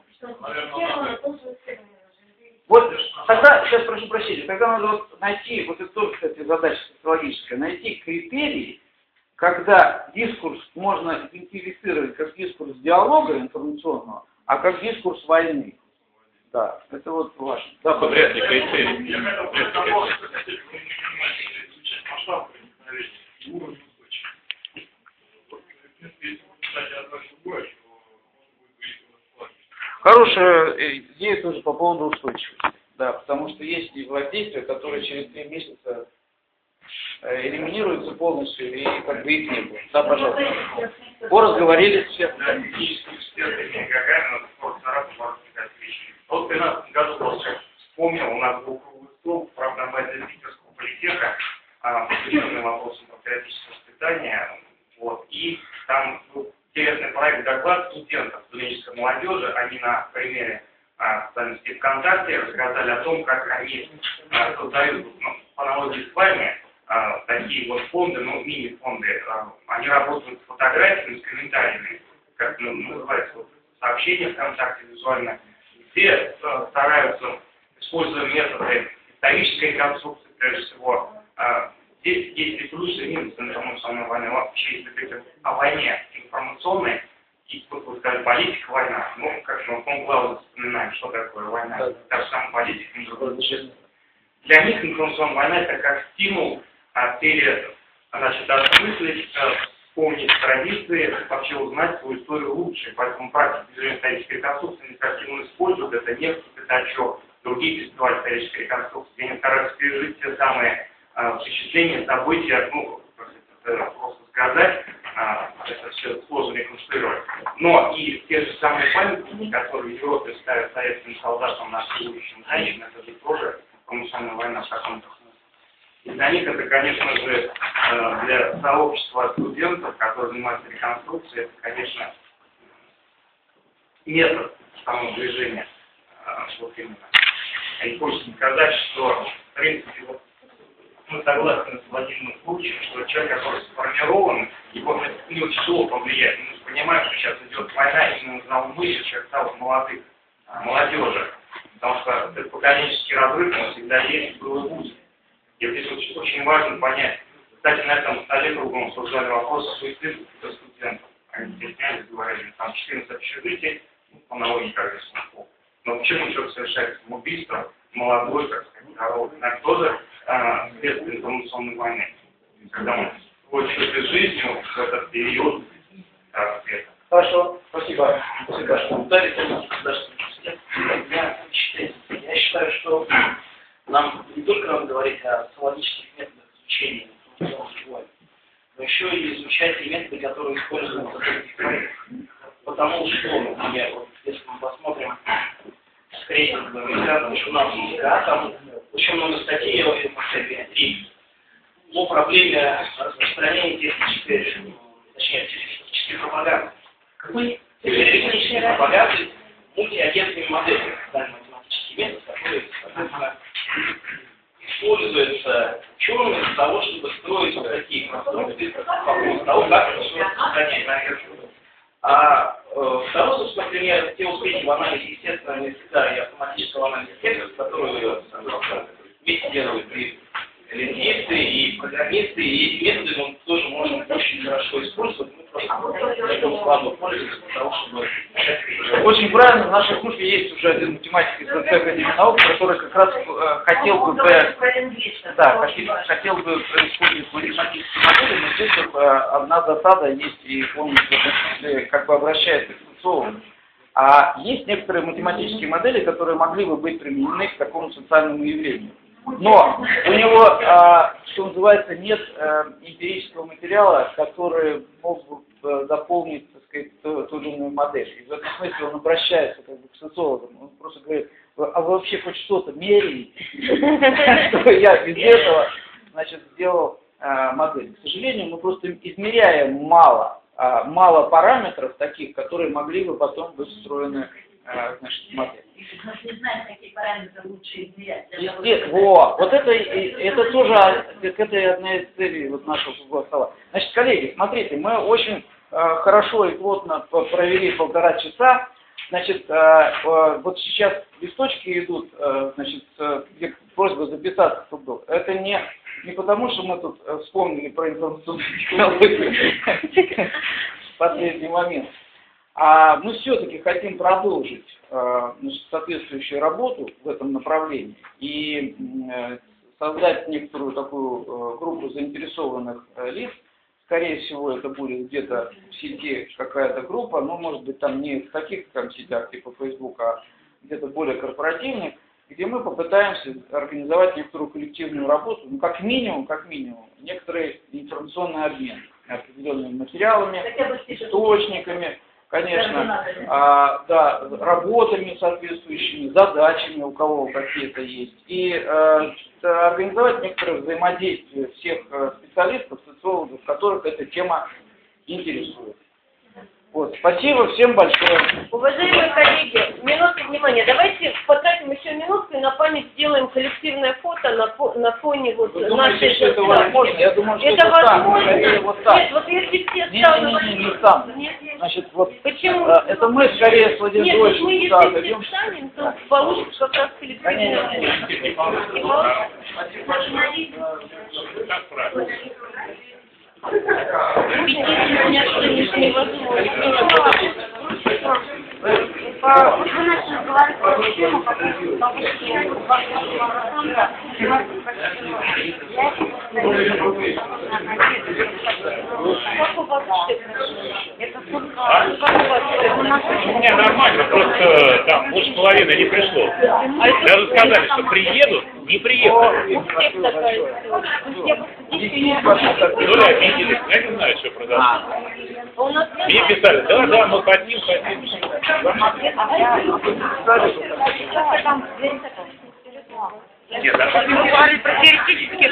Вот тогда, сейчас прошу прощения, тогда надо вот найти, вот это тоже, кстати, задача социологическая, найти критерии, когда дискурс можно идентифицировать как дискурс диалога информационного, а как дискурс войны. Да, это вот важно. Да, вряд ли критерий. Хорошая идея тоже по поводу устойчивости. Да, потому что есть и воздействия, которые через 3 месяца элиминируются полностью, и как бы их не было. Да, пожалуйста. Разговорились все. Технический эксперт Гагарина, вот в 2013 году, просто вспомнил, у нас был круглый стол, правда, на базе Питерского политеха, посвященный вопросам патриотического воспитания. Вот, и там был интересный проект доклад студентов студенческой молодежи. Они на примере социальной сети ВКонтакте рассказали о том, как они создают, по аналогии с вами, такие вот фонды, мини-фонды. Они работают с фотографиями, с комментариями, как называется, сообщения ВКонтакте визуально, где стараются, используя методы исторической реконструкции, прежде всего. Здесь есть и плюсы, и минусы информационной войны. Вообще, если говорить о войне информационной, и тут вы сказали, политика, война. Как мы в главном вспоминаем, что такое война. Та же самая политика. Для них информационная война это как стимул осмыслить, вспомнить традиции, вообще узнать свою историю лучше. Поэтому практика движения исторической реконструкции необходимо используют. Это нефть, пятачок, другие фестивали исторической реконструкции, где они стараются пережить те самые впечатления, события, это просто сказать, это все сложно реконструировать. Но и те же самые памятники, которые в Европе ставят советским солдатам, нашим будущим женщинам, это же тоже информационная война в каком-то смысле. И для них это, конечно же, для сообщества студентов, которые занимаются реконструкцией, это, конечно, метод самодвижения. Вот именно. И хочется сказать, что, в принципе, вот, мы согласны с Владимиром Путиным, что человек, который сформирован, его не очень тяжело повлиять. Мы же понимаем, что сейчас идет война именно за умы человек молодых, молодежи. Потому что этот поколенческий разрыв, он всегда есть, был и будет. И здесь очень важно понять. Кстати, на этом столе кругом обсуждали вопрос о суициде студентов. Они стеснялись, говорили, там 14 общежитий, по аналогии, конечно, но почему человек совершает самоубийство, молодой, как сказать, здоровый, это тоже следствие информационной войны. Когда мы входим жизнью в этот период рассвета. Хорошо, спасибо. Спасибо, что дали Я считаю, что нам не только надо говорить о социологических методах изучения информационных войн, но еще и изучать те методы, которые используются в этих проектах. Потому что, например, вот, если мы посмотрим скрининговые данные журнала языка, там очень много статей, я увидел последние 3, о проблеме распространения террористической пропаганды. Какой? Террористической пропаганды мультиагентными моделями, математический метод, который, соответственно, используется учеными для того, чтобы строить вот такие конструкции по поводу того, как это все распространяется. А второй, собственно, например, те успехи в анализе естественного языка и автоматического анализа текстов, которые вместе делают и лингвисты, и программисты, и эти методы мы тоже можем очень хорошо использовать. Мы просто слабо пользуемся для того, чтобы... Очень правильно, в нашей группе есть уже один математик из ВЦ Академии наук, который как раз хотел бы использовать математические модели, но здесь одна засада есть, и он как бы обращается к социологу. А есть некоторые математические модели, которые могли бы быть применены к такому социальному явлению. Но у него, что называется, нет эмпирического материала, который мог бы дополнить, так сказать, ту или иную модель. И в этом смысле он обращается как бы к социологам. Он просто говорит: а вы вообще хоть что-то меряете? Что я без этого, значит, сделал модель. К сожалению, мы просто измеряем мало параметров таких, которые могли бы потом быть встроены, значит, в модель. Мы не знаем, какие параметры лучше измерять. Вот это тоже это одна из целей вот нашего круглого стола. Значит, коллеги, смотрите, мы очень хорошо и плотно провели 1,5 часа. Значит, вот сейчас листочки идут, значит, где просьба записаться, кто был. Это не потому, что мы тут вспомнили про информационную технологию в последний момент. А мы все-таки хотим продолжить соответствующую работу в этом направлении и создать некоторую такую группу заинтересованных лиц. Скорее всего, это будет где-то в сети какая-то группа, но может быть там не в таких там сетях типа Facebook, а где-то более корпоративных, где мы попытаемся организовать некоторую коллективную работу, ну как минимум, некоторый информационный обмен определенными материалами, источниками. Конечно, да, работами соответствующими, задачами, у кого какие-то есть. И организовать некоторое взаимодействие всех специалистов, социологов, которых эта тема интересует. Вот. Спасибо всем большое. Уважаемые коллеги, минутку внимания. Давайте потратим еще минутку и на память сделаем коллективное фото на фоне вот нашей... Что это возможно? Я думаю, что это возможно. Вот так. Нет, вот если все станут... Не сам. Значит, вот почему? Это мы скорее с Владимиром Нет, мы Ильичем если все станем, то получится как раз коллективное фото. Вы начали говорить про тему, по поводу марафона. Как у вас У меня нормально, просто там больше половины не пришло. Даже сказали, что приедут, не приехали. Доля обиделись, я не знаю, что произошло. Мне писали, да, мы хотим. Нет, говорили про теоретические